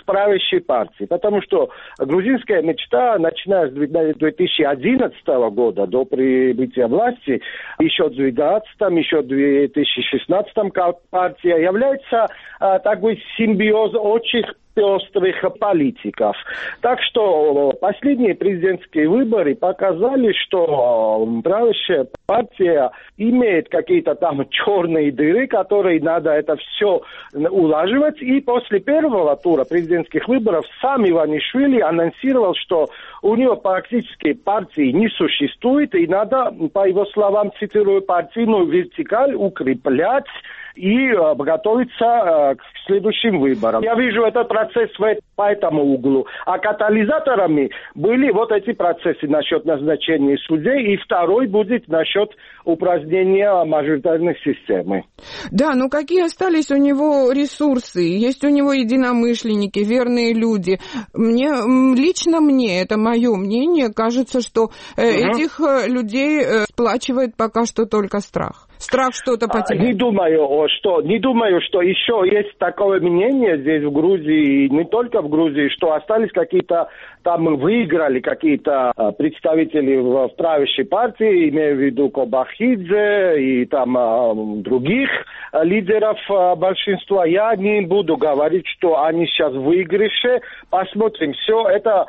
[SPEAKER 17] правящей партии. Потому что грузинская мечта, начиная с две тысячи одиннадцатого года до прибытия власти, еще в две тысячи двенадцатом, еще в две тысячи шестнадцатом партия является а, такой симбиоз очень пестрых политиков. Так что последние президентские выборы показали, что правящая партия имеет какие-то там черные дыры, которые надо это все улаживать. И после первого тура президентских выборов сам Иванишвили анонсировал, что у него практически партии не существует, и надо, по его словам, цитирую, партийную вертикаль укреплять и э, готовиться э, к следующим выборам. Я вижу этот процесс в, по этому углу. А катализаторами были вот эти процессы насчет назначения судей, и второй будет насчет упразднения мажоритарной системы.
[SPEAKER 15] Да, ну какие остались у него ресурсы? Есть у него единомышленники, верные люди. Мне, лично мне, это мое мнение, кажется, что э, угу. этих э, людей э, сплачивает пока что только страх. Страх что-то потерять.
[SPEAKER 17] Не думаю, что, не думаю, что еще есть такое мнение здесь в Грузии, и не только в Грузии, что остались какие-то, там выиграли какие-то представители в правящей партии, имею в виду Кобахидзе и там других лидеров большинства. Я не буду говорить, что они сейчас в выигрыше. Посмотрим. Все это,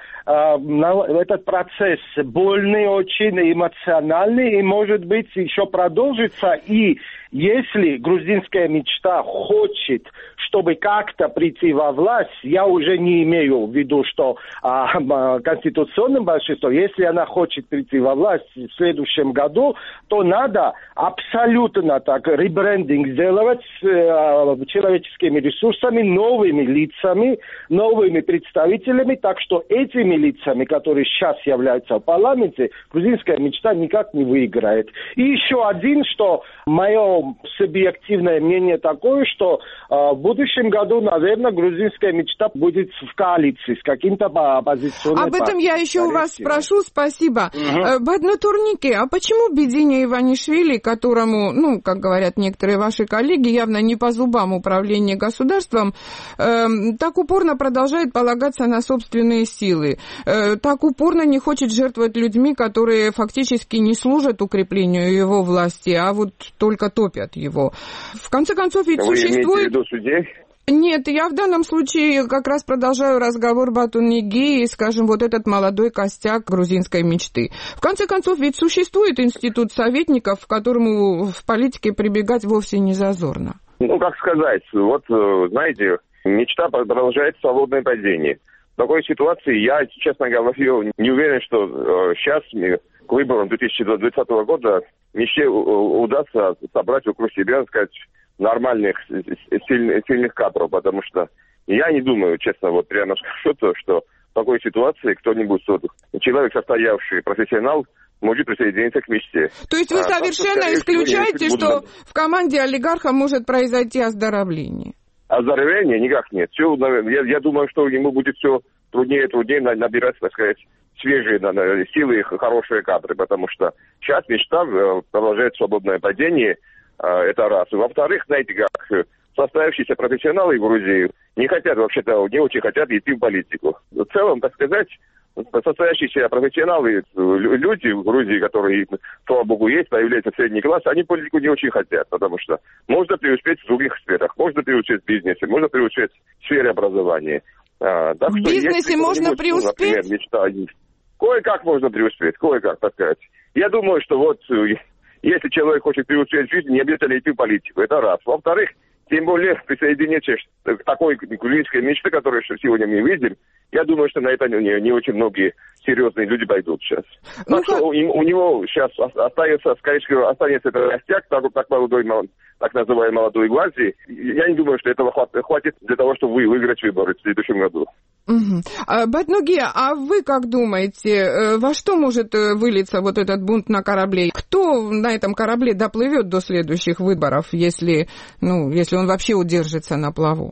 [SPEAKER 17] этот процесс больный, очень эмоциональный, и, может быть, еще продолжится. И если грузинская мечта хочет, чтобы как-то прийти во власть, я уже не имею в виду, что а, а, конституционным большинством, если она хочет прийти во власть в следующем году, то надо абсолютно так ребрендинг сделать с а, человеческими ресурсами, новыми лицами, новыми представителями, так что этими лицами, которые сейчас являются в парламенте, грузинская мечта никак не выиграет. И еще один, что мое субъективное мнение такое, что э, в будущем году, наверное, грузинская мечта будет в коалиции с каким-то оппозиционным
[SPEAKER 15] Об этом я еще у вас спрошу, спасибо. Угу. Бадно Турнике, а почему Бединя Иванишвили, которому, ну, как говорят некоторые ваши коллеги, явно не по зубам управления государством, э, так упорно продолжает полагаться на собственные силы, э, так упорно не хочет жертвовать людьми, которые фактически не служат укреплению его власти, а вот только топят его. В конце концов, ведь
[SPEAKER 16] Вы
[SPEAKER 15] существует...
[SPEAKER 16] имеете в виду судей?
[SPEAKER 15] Нет, я в данном случае как раз продолжаю разговор Батуниги и, скажем, вот этот молодой костяк грузинской мечты. В конце концов, ведь существует институт советников, к которому в политике прибегать вовсе не зазорно.
[SPEAKER 16] Ну, как сказать, вот, знаете, мечта продолжает свободное падение. В такой ситуации я, честно говоря, не уверен, что э, сейчас к выборам две тысячи двадцатого года мечте удастся собрать вокруг себя, так сказать, нормальных, сильных, сильных кадров, потому что я не думаю, честно, вот прямо скажу, что в такой ситуации кто-нибудь, человек, состоявший профессионал, может присоединиться к мечте.
[SPEAKER 15] То есть вы а, совершенно так, исключаете, что в команде олигарха может произойти оздоровление?
[SPEAKER 16] Оздоровление никак нет. Все, я, я думаю, что ему будет все труднее и труднее набирать, так сказать, свежие силы и хорошие кадры, потому что сейчас мечта продолжает свободное падение, это раз. И во-вторых, знаете, как состоявшиеся профессионалы в Грузии не хотят, вообще-то, не очень хотят идти в политику. В целом, так сказать, состоящиеся профессионалы, люди в Грузии, которые, слава богу, есть, появляется средний класс, они политику не очень хотят, потому что можно преуспеть в других сферах, можно преуспеть в бизнесе, можно преуспеть в сфере образования. А, так
[SPEAKER 15] в
[SPEAKER 16] что
[SPEAKER 15] бизнесе можно преуспеть?
[SPEAKER 16] Например, мечта. Кое-как можно преуспеть, кое-как, так сказать. Я думаю, что вот, если человек хочет преуспеть в жизни, не обязательно идти в политику, это раз. Во-вторых, тем более присоединиться к такой грузинской мечте, которую сегодня мы видим, я думаю, что на это не, не очень многие серьезные люди пойдут сейчас. Ну, так что у, у него сейчас остается, скорее всего, останется этот растяг, так, так, молодой, так называемый молодой гвардии. Я не думаю, что этого хватит для того, чтобы вы выиграть выборы в следующем году.
[SPEAKER 15] Угу. А, Батнуги, а вы как думаете, во что может вылиться вот этот бунт на корабле? Кто на этом корабле доплывет до следующих выборов, если, ну, если он вообще удержится на плаву?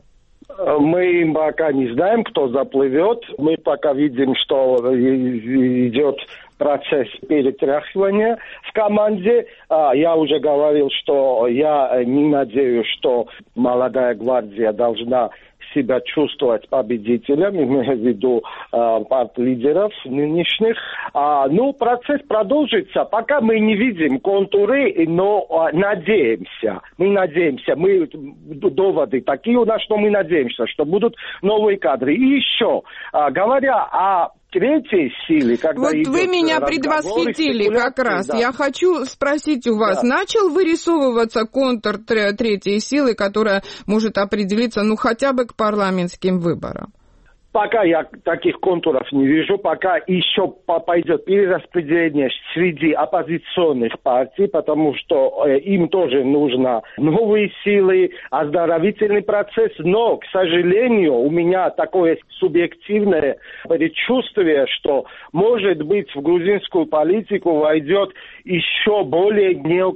[SPEAKER 17] Мы пока не знаем, кто заплывет. Мы пока видим, что идет процесс перетряхивания в команде. Я уже говорил, что я не надеюсь, что молодая гвардия должна себя чувствовать победителем, имея в виду э, парт-лидеров нынешних. А, ну, процесс продолжится, пока мы не видим контуры, но а, надеемся. Мы надеемся, мы доводы такие у нас, что мы надеемся, что будут новые кадры. И еще, а, говоря о третьей силе, когда
[SPEAKER 15] вот
[SPEAKER 17] идет
[SPEAKER 15] вы меня предвосхитили как раз. Да. Я хочу спросить у вас, да. начал вырисовываться контур третьей силы, которая может определиться, ну, хотя бы к парламентским выборам?
[SPEAKER 17] Пока я таких контуров не вижу, пока еще пойдет перераспределение среди оппозиционных партий, потому что э, им тоже нужно новые силы, оздоровительный процесс. Но, к сожалению, у меня такое субъективное предчувствие, что, может быть, в грузинскую политику войдет еще более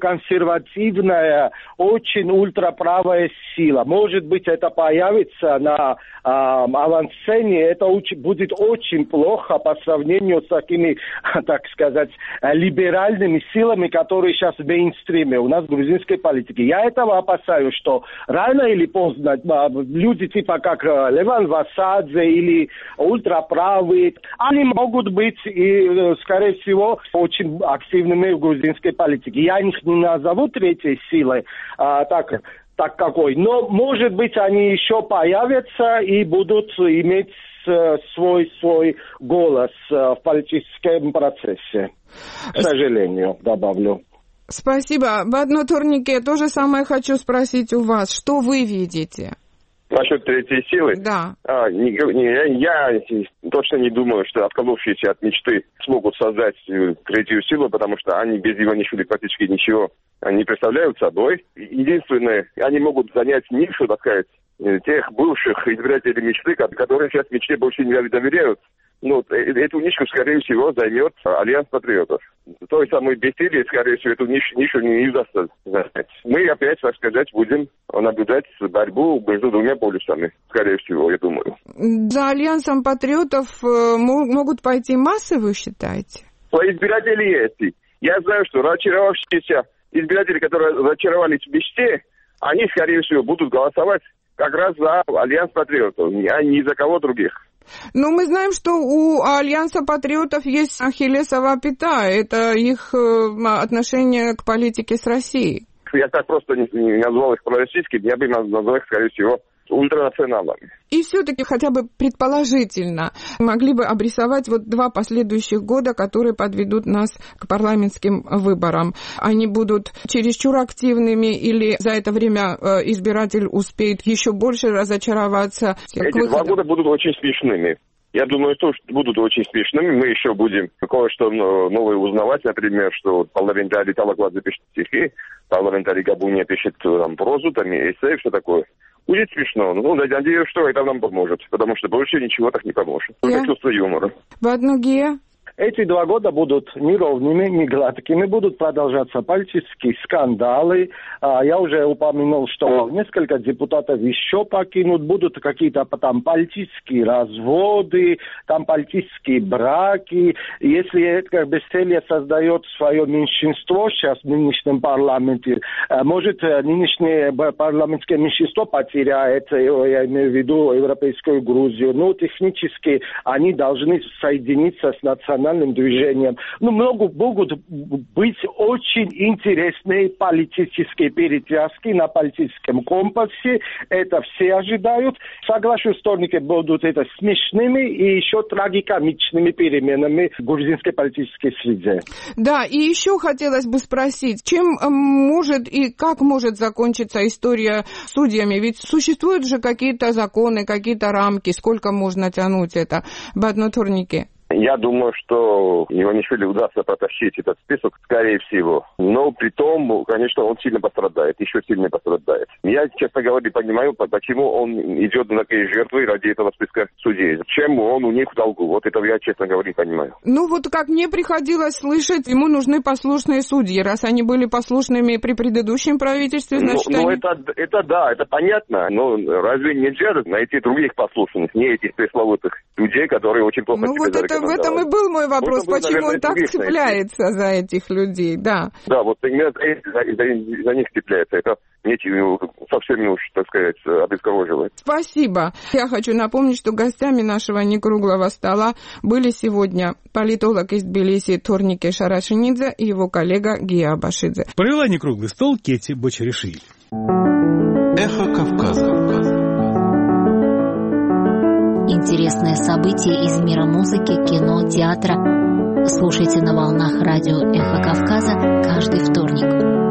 [SPEAKER 17] неоконсервативная, очень ультраправая сила. Может быть, это появится на э, авансцене. Это будет очень плохо по сравнению с такими, так сказать, либеральными силами, которые сейчас в мейнстриме у нас в грузинской политике. Я этого опасаюсь, что рано или поздно люди типа как Леван Васадзе или ультраправые, они могут быть и, скорее всего, очень активными в грузинской политике. Я их не назову третьей силой, а, так... так какой. Но, может быть, они еще появятся и будут иметь свой, свой голос в политическом процессе. К сожалению, добавлю.
[SPEAKER 15] Спасибо. В одном турнике то же самое хочу спросить у вас. Что вы видите?
[SPEAKER 16] Насчет третьей силы?
[SPEAKER 15] Да.
[SPEAKER 16] А, не, не, я точно не думаю, что отколовшиеся от мечты смогут создать третью силу, потому что они без Иванишвили практически ничего не представляют собой. Единственное, они могут занять нишу, так сказать, тех бывших избирателей мечты, которые сейчас мечте больше не доверяют. Ну, эту нишу, скорее всего, займет Альянс Патриотов. Той самой бессилии, скорее всего, эту нишу, нишу не удастся занять. Мы опять, так сказать, будем наблюдать борьбу между двумя полюсами, скорее всего, я думаю.
[SPEAKER 15] За Альянсом Патриотов могут пойти массы, вы считаете?
[SPEAKER 16] Свои избиратели есть. Я знаю, что разочаровавшиеся избиратели, которые разочаровались в мечте, они, скорее всего, будут голосовать как раз за Альянс Патриотов, а не за кого других.
[SPEAKER 15] Ну, мы знаем, что у Альянса Патриотов есть ахиллесова пята. Это их отношение к политике с Россией.
[SPEAKER 16] Я так просто не, не назвал их пророссийскими, я бы назвал их, скорее всего, ультранационалами.
[SPEAKER 15] И все-таки хотя бы предположительно могли бы обрисовать вот два последующих года, которые подведут нас к парламентским выборам. Они будут чересчур активными или за это время избиратель успеет еще больше разочароваться?
[SPEAKER 16] Эти два года будут очень смешными. Я думаю, что будут очень смешными. Мы еще будем кое-что новое узнавать. Например, что парламентарий Талакладзе пишет стихи, парламентарий Габуния пишет там прозу, там эссе, все такое. Будет смешно. Ну, надеюсь, что это нам поможет, потому что больше ничего так не поможет. Только yeah. чувство юмора.
[SPEAKER 15] Ватнугия?
[SPEAKER 17] Эти два года будут неровными, не гладкими, будут продолжаться политические скандалы. Я уже упомянул, что несколько депутатов еще покинут, будут какие-то там политические разводы, там политические браки. Если это бесцелье создает свое меньшинство сейчас в нынешнем парламенте, может, нынешнее парламентское меньшинство потеряет, я имею в виду Европейскую Грузию, но технически они должны соединиться с национальным движением. Ну, много могут быть очень интересные политические перетряски на политическом компасе. Это все ожидают. Соглашусь, вторники будут это смешными и еще трагикомичными переменами в грузинской политической среде.
[SPEAKER 15] Да, и еще хотелось бы спросить, чем может и как может закончиться история с судьями? Ведь существуют же какие-то законы, какие-то рамки, сколько можно тянуть это в одном турнике?
[SPEAKER 16] Я думаю, что Иванишвили удастся протащить этот список, скорее всего. Но при том, конечно, он сильно пострадает, еще сильно пострадает. Я, честно говоря, не понимаю, почему он идет на такие жертвы ради этого списка судей. Зачем он у них в долгу? Вот этого я, честно говоря, не понимаю.
[SPEAKER 15] Ну вот как мне приходилось слышать, ему нужны послушные судьи. Раз они были послушными при предыдущем правительстве, значит,
[SPEAKER 16] ну,
[SPEAKER 15] они...
[SPEAKER 16] Ну это, это да, это понятно. Но разве нельзя найти других послушных, не этих пресловутых людей, которые очень плохо
[SPEAKER 15] ну,
[SPEAKER 16] себя
[SPEAKER 15] вот
[SPEAKER 16] зарекомендовали?
[SPEAKER 15] в этом и был мой вопрос, вот, почему наверное, он так цепляется найти. За этих людей, да.
[SPEAKER 16] Да, вот именно за, за, за них цепляется. Это нечего совсем не уж, так сказать, обескровоживает.
[SPEAKER 15] Спасибо. Я хочу напомнить, что гостями нашего некруглого стола были сегодня политолог из Тбилиси Торнике Шарашинидзе и его коллега Гия Абашидзе.
[SPEAKER 1] Провела некруглый стол Кетти Бочаришвили.
[SPEAKER 14] Эхо Кавказа.
[SPEAKER 2] Интересные события из мира музыки, кино, театра. Слушайте на волнах радио «Эхо Кавказа» каждый вторник.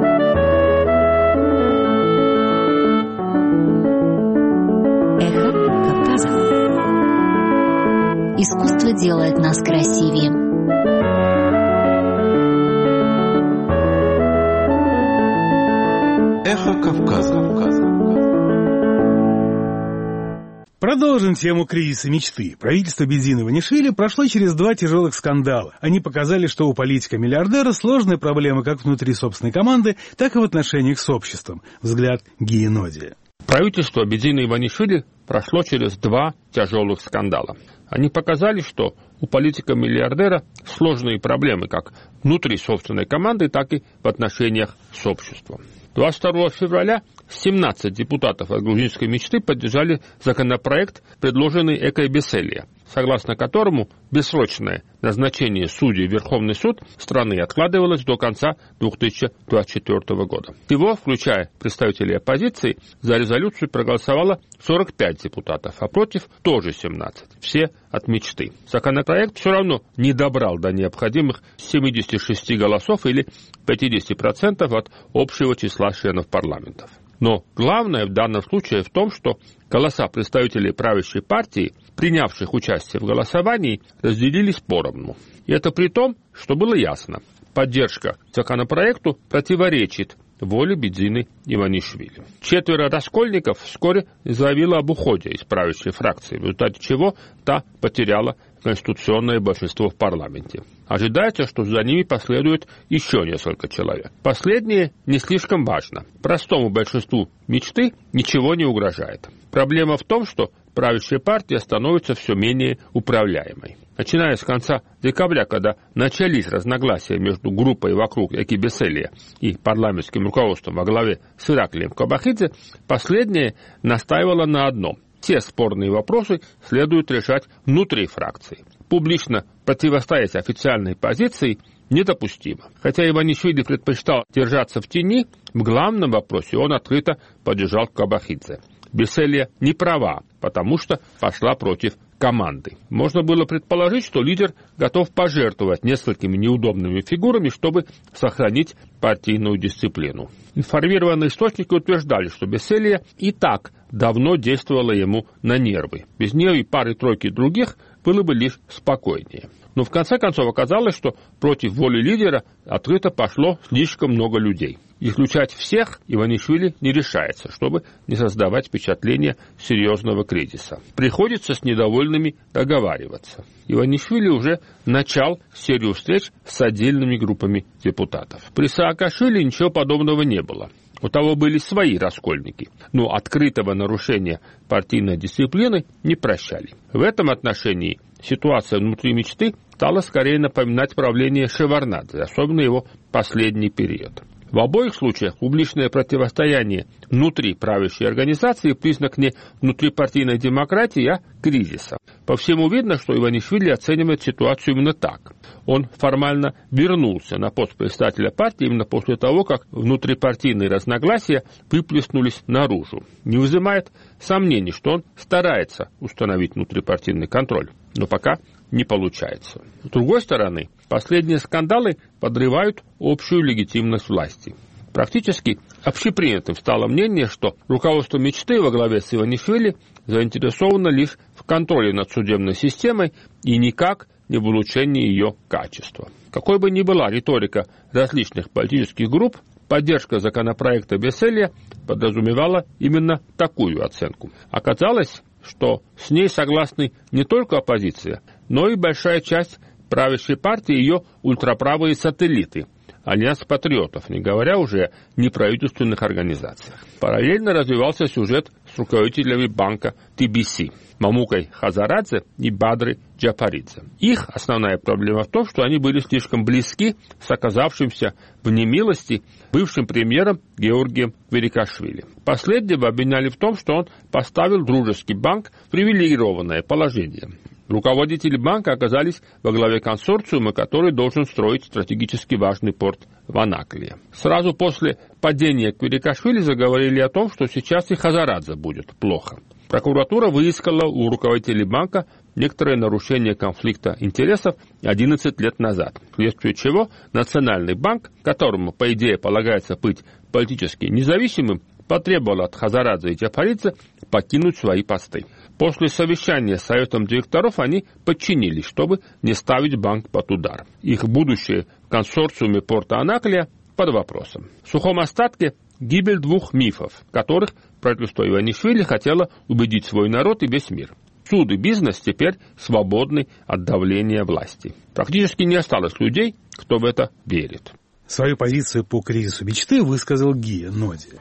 [SPEAKER 2] «Эхо Кавказа». Искусство делает нас красивее.
[SPEAKER 14] «Эхо Кавказа».
[SPEAKER 1] Продолжим тему кризиса мечты. Правительство Бедзина Иванишвили прошло через два тяжелых скандала. Они показали, что у политика-миллиардера сложные проблемы как внутри собственной команды, так и в отношениях с обществом. Взгляд Гии Ноди.
[SPEAKER 18] Правительство Бедзина Иванишвили прошло через два тяжелых скандала. Они показали, что у политика-миллиардера сложные проблемы как внутри собственной команды, так и в отношениях с обществом. двадцать второго февраля семнадцать депутатов от грузинской мечты поддержали законопроект, предложенный Экой Беселия, согласно которому бессрочное назначение судей в Верховный суд страны откладывалось до конца две тысячи двадцать четвёртого года. Всего, включая представителей оппозиции, за резолюцию проголосовало сорок пять депутатов, а против тоже семнадцать, все от мечты. Законопроект все равно не добрал до необходимых семидесяти шести голосов или пятидесяти процентов от общего числа членов парламентов. Но главное в данном случае в том, что голоса представителей правящей партии, принявших участие в голосовании, разделились поровну. И это при том, что было ясно, поддержка законопроекту противоречит воле Бедзины Иванишвили. Четверо раскольников вскоре заявило об уходе из правящей фракции, в результате чего та потеряла конституционное большинство в парламенте. Ожидается, что за ними последует еще несколько человек. Последнее не слишком важно. Простому большинству мечты ничего не угрожает. Проблема в том, что правящая партия становится все менее управляемой. Начиная с конца декабря, когда начались разногласия между группой вокруг Эки Беселия и парламентским руководством во главе с Ираклием Кобахидзе, последнее настаивало на одном. Все спорные вопросы следует решать внутри фракции. Публично противостоять официальной позиции недопустимо. Хотя Иванишвили предпочитал держаться в тени, в главном вопросе он открыто поддержал Кобахидзе. Беселия не права, потому что пошла против команды. Можно было предположить, что лидер готов пожертвовать несколькими неудобными фигурами, чтобы сохранить партийную дисциплину. Информированные источники утверждали, что Беселия и так давно действовала ему на нервы. Без нее и пары-тройки других было бы лишь спокойнее. Но в конце концов оказалось, что против воли лидера открыто пошло слишком много людей. Исключать всех Иванишвили не решается, чтобы не создавать впечатление серьезного кризиса. Приходится с недовольными договариваться. Иванишвили уже начал серию встреч с отдельными группами депутатов. При Саакашвили ничего подобного не было. У того были свои раскольники, но открытого нарушения партийной дисциплины не прощали. В этом отношении ситуация внутри мечты стала скорее напоминать правление Шеварднадзе, особенно его последний период. В обоих случаях публичное противостояние внутри правящей организации признак не внутрипартийной демократии, а кризиса. По всему видно, что Иванишвили оценивает ситуацию именно так. Он формально вернулся на пост председателя партии именно после того, как внутрипартийные разногласия выплеснулись наружу. Не вызывает сомнений, что он старается установить внутрипартийный контроль, но пока не получается. С другой стороны, последние скандалы подрывают общую легитимность власти. Практически общепринятым стало мнение, что руководство мечты во главе с Иванишвили заинтересовано лишь в контроле над судебной системой и никак не в улучшении ее качества. Какой бы ни была риторика различных политических групп, поддержка законопроекта Беселия подразумевала именно такую оценку. Оказалось, что с ней согласны не только оппозиция, но и большая часть правящей партии и ее ультраправые сателлиты, Альянс патриотов, не говоря уже о неправительственных организациях. Параллельно развивался сюжет с руководителями банка Ти Би Си Мамукой Хазарадзе и Бадры Джапаридзе. Их основная проблема в том, что они были слишком близки с оказавшимся в немилости бывшим премьером Георгием Квирикашвили. Последнего обвиняли в том, что он поставил дружеский банк в привилегированное положение. Руководители банка оказались во главе консорциума, который должен строить стратегически важный порт в Анаклии. Сразу после падения Квирикашвили заговорили о том, что сейчас и Хазарадзе будет плохо. Прокуратура выискала у руководителей банка некоторые нарушения конфликта интересов одиннадцать лет назад, вследствие чего Национальный банк, которому, по идее, полагается быть политически независимым, потребовал от Хазарадзе и Джапаридзе покинуть свои посты. После совещания с советом директоров они подчинились, чтобы не ставить банк под удар. Их будущее в консорциуме порта Анаклия под вопросом. В сухом остатке гибель двух мифов, которых правительство Иванишвили хотело убедить свой народ и весь мир. Суд и бизнес теперь свободны от давления власти. Практически не осталось людей, кто в это верит.
[SPEAKER 1] Свою позицию по кризису мечты высказал Гия Ноди.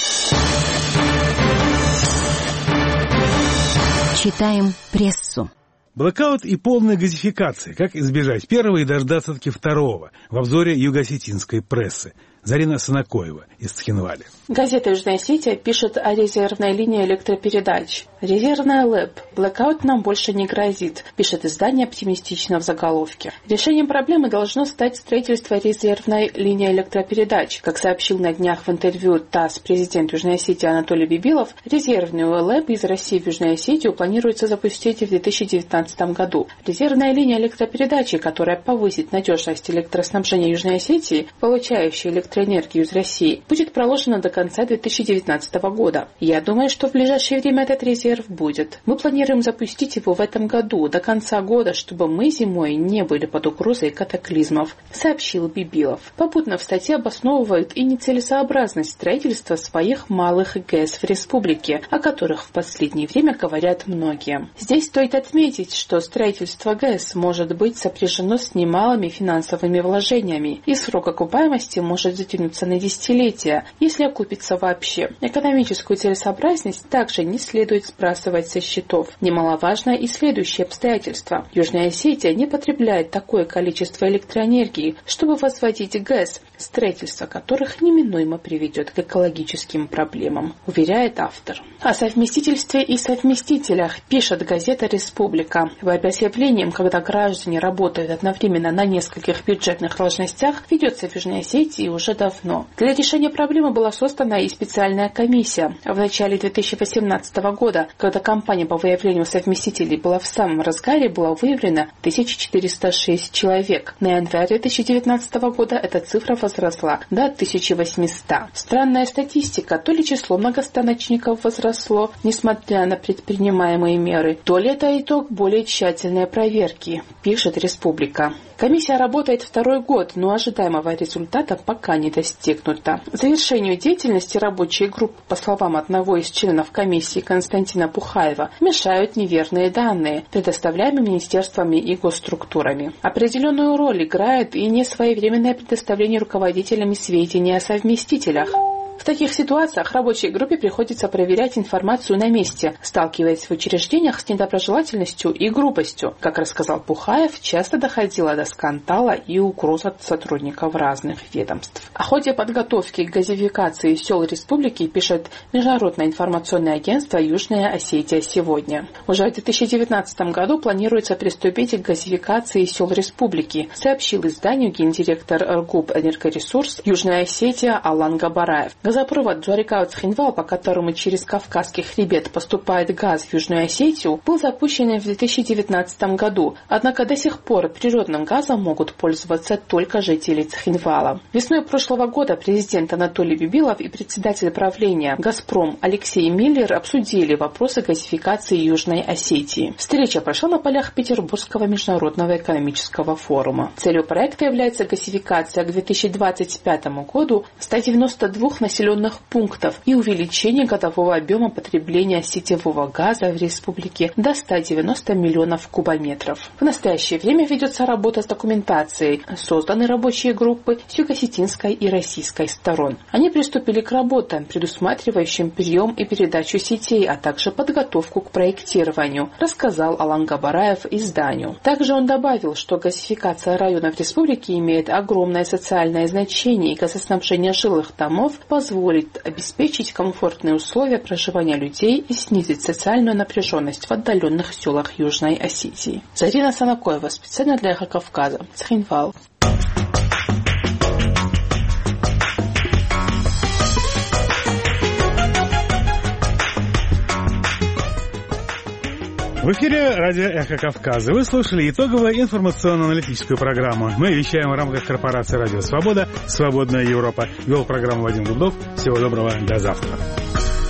[SPEAKER 2] Читаем прессу.
[SPEAKER 1] Блэкаут и полная газификация. Как избежать первого и дождаться таки второго? В обзоре юго-осетинской прессы. Зарина Санакоева из Цхинвали.
[SPEAKER 19] Газета «Южная Осетия» пишет о резервной линии электропередач. «Резервная ЛЭП. Блэкаут нам больше не грозит», пишет издание оптимистично в заголовке. Решением проблемы должно стать строительство резервной линии электропередач. Как сообщил на днях в интервью ТАСС президент Южной Осетии Анатолий Бибилов, резервную ЛЭП из России в Южную Осетию планируется запустить в две тысячи девятнадцатом году. Резервная линия электропередачи, которая повысит надежность электроснабжения Южной Осетии, получающей электроэнергию электроэнергию из России, будет проложена до конца две тысячи девятнадцатого года. Я думаю, что в ближайшее время этот резерв будет. Мы планируем запустить его в этом году, до конца года, чтобы мы зимой не были под угрозой катаклизмов, сообщил Бибилов. Попутно в статье обосновывают и нецелесообразность строительства своих малых ГЭС в республике, о которых в последнее время говорят многие. Здесь стоит отметить, что строительство ГЭС может быть сопряжено с немалыми финансовыми вложениями, и срок окупаемости может затянуться на десятилетия, если окупится вообще. Экономическую целесообразность также не следует сбрасывать со счетов. Немаловажно и следующее обстоятельство. Южная Осетия не потребляет такое количество электроэнергии, чтобы возводить ГЭС, строительство которых неминуемо приведет к экологическим проблемам, уверяет автор. О совместительстве и совместителях пишет газета «Республика». Борьба с явлением, когда граждане работают одновременно на нескольких бюджетных должностях, ведется в Южной Осетии уже давно. Для решения проблемы была создана и специальная комиссия. В начале две тысячи восемнадцатого года, когда кампания по выявлению совместителей была в самом разгаре, было выявлено тысяча четыреста шесть человек. На январь две тысячи девятнадцатого года эта цифра возросла до тысячи восьмисот. Странная статистика. То ли число многостаночников возросло, несмотря на предпринимаемые меры, то ли это итог более тщательной проверки, пишет «Республика». Комиссия работает второй год, но ожидаемого результата пока не достигнуто. Завершению деятельности рабочей группы, по словам одного из членов комиссии Константина Пухаева, мешают неверные данные, предоставляемые министерствами и госструктурами. Определенную роль играет и несвоевременное предоставление руководителями сведений о совместителях. В таких ситуациях рабочей группе приходится проверять информацию на месте, сталкиваясь в учреждениях с недоброжелательностью и грубостью. Как рассказал Пухаев, часто доходило до скандала и угроз от сотрудников разных ведомств. О ходе подготовки к газификации сел республики пишет Международное информационное агентство «Южная Осетия сегодня». Уже в две тысячи девятнадцатом году планируется приступить к газификации сел республики, сообщил изданию гендиректор РГУП «Энергоресурс» Южная Осетия Алан Габараев. Газопровод Джарикаут-Цхинвал, по которому через Кавказский хребет поступает газ в Южную Осетию, был запущен в две тысячи девятнадцатом году, однако до сих пор природным газом могут пользоваться только жители Цхинвала. Весной прошлого года президент Анатолий Бибилов и председатель правления «Газпром» Алексей Миллер обсудили вопросы газификации Южной Осетии. Встреча прошла на полях Петербургского международного экономического форума. Целью проекта является газификация к две тысячи двадцать пятому году ста девяноста двух населенных населенных пунктов и увеличение годового объема потребления сетевого газа в республике до ста девяноста миллионов кубометров. В настоящее время ведется работа с документацией. Созданы рабочие группы с юго-осетинской и российской сторон. Они приступили к работам, предусматривающим прием и передачу сетей, а также подготовку к проектированию, рассказал Алан Габараев изданию. Также он добавил, что газификация районов республики имеет огромное социальное значение, и газоснабжение жилых домов позволит обеспечить комфортные условия проживания людей и снизить социальную напряженность в отдаленных селах Южной Осетии. Зарина Санакоева, специально для Эхо Кавказа, Цхинвал.
[SPEAKER 1] В эфире радио «Эхо Кавказа». Вы слушали итоговую информационно-аналитическую программу. Мы вещаем в рамках корпорации «Радио Свобода», «Свободная Европа». Вел программу Вадим Дубнов. Всего доброго, до завтра.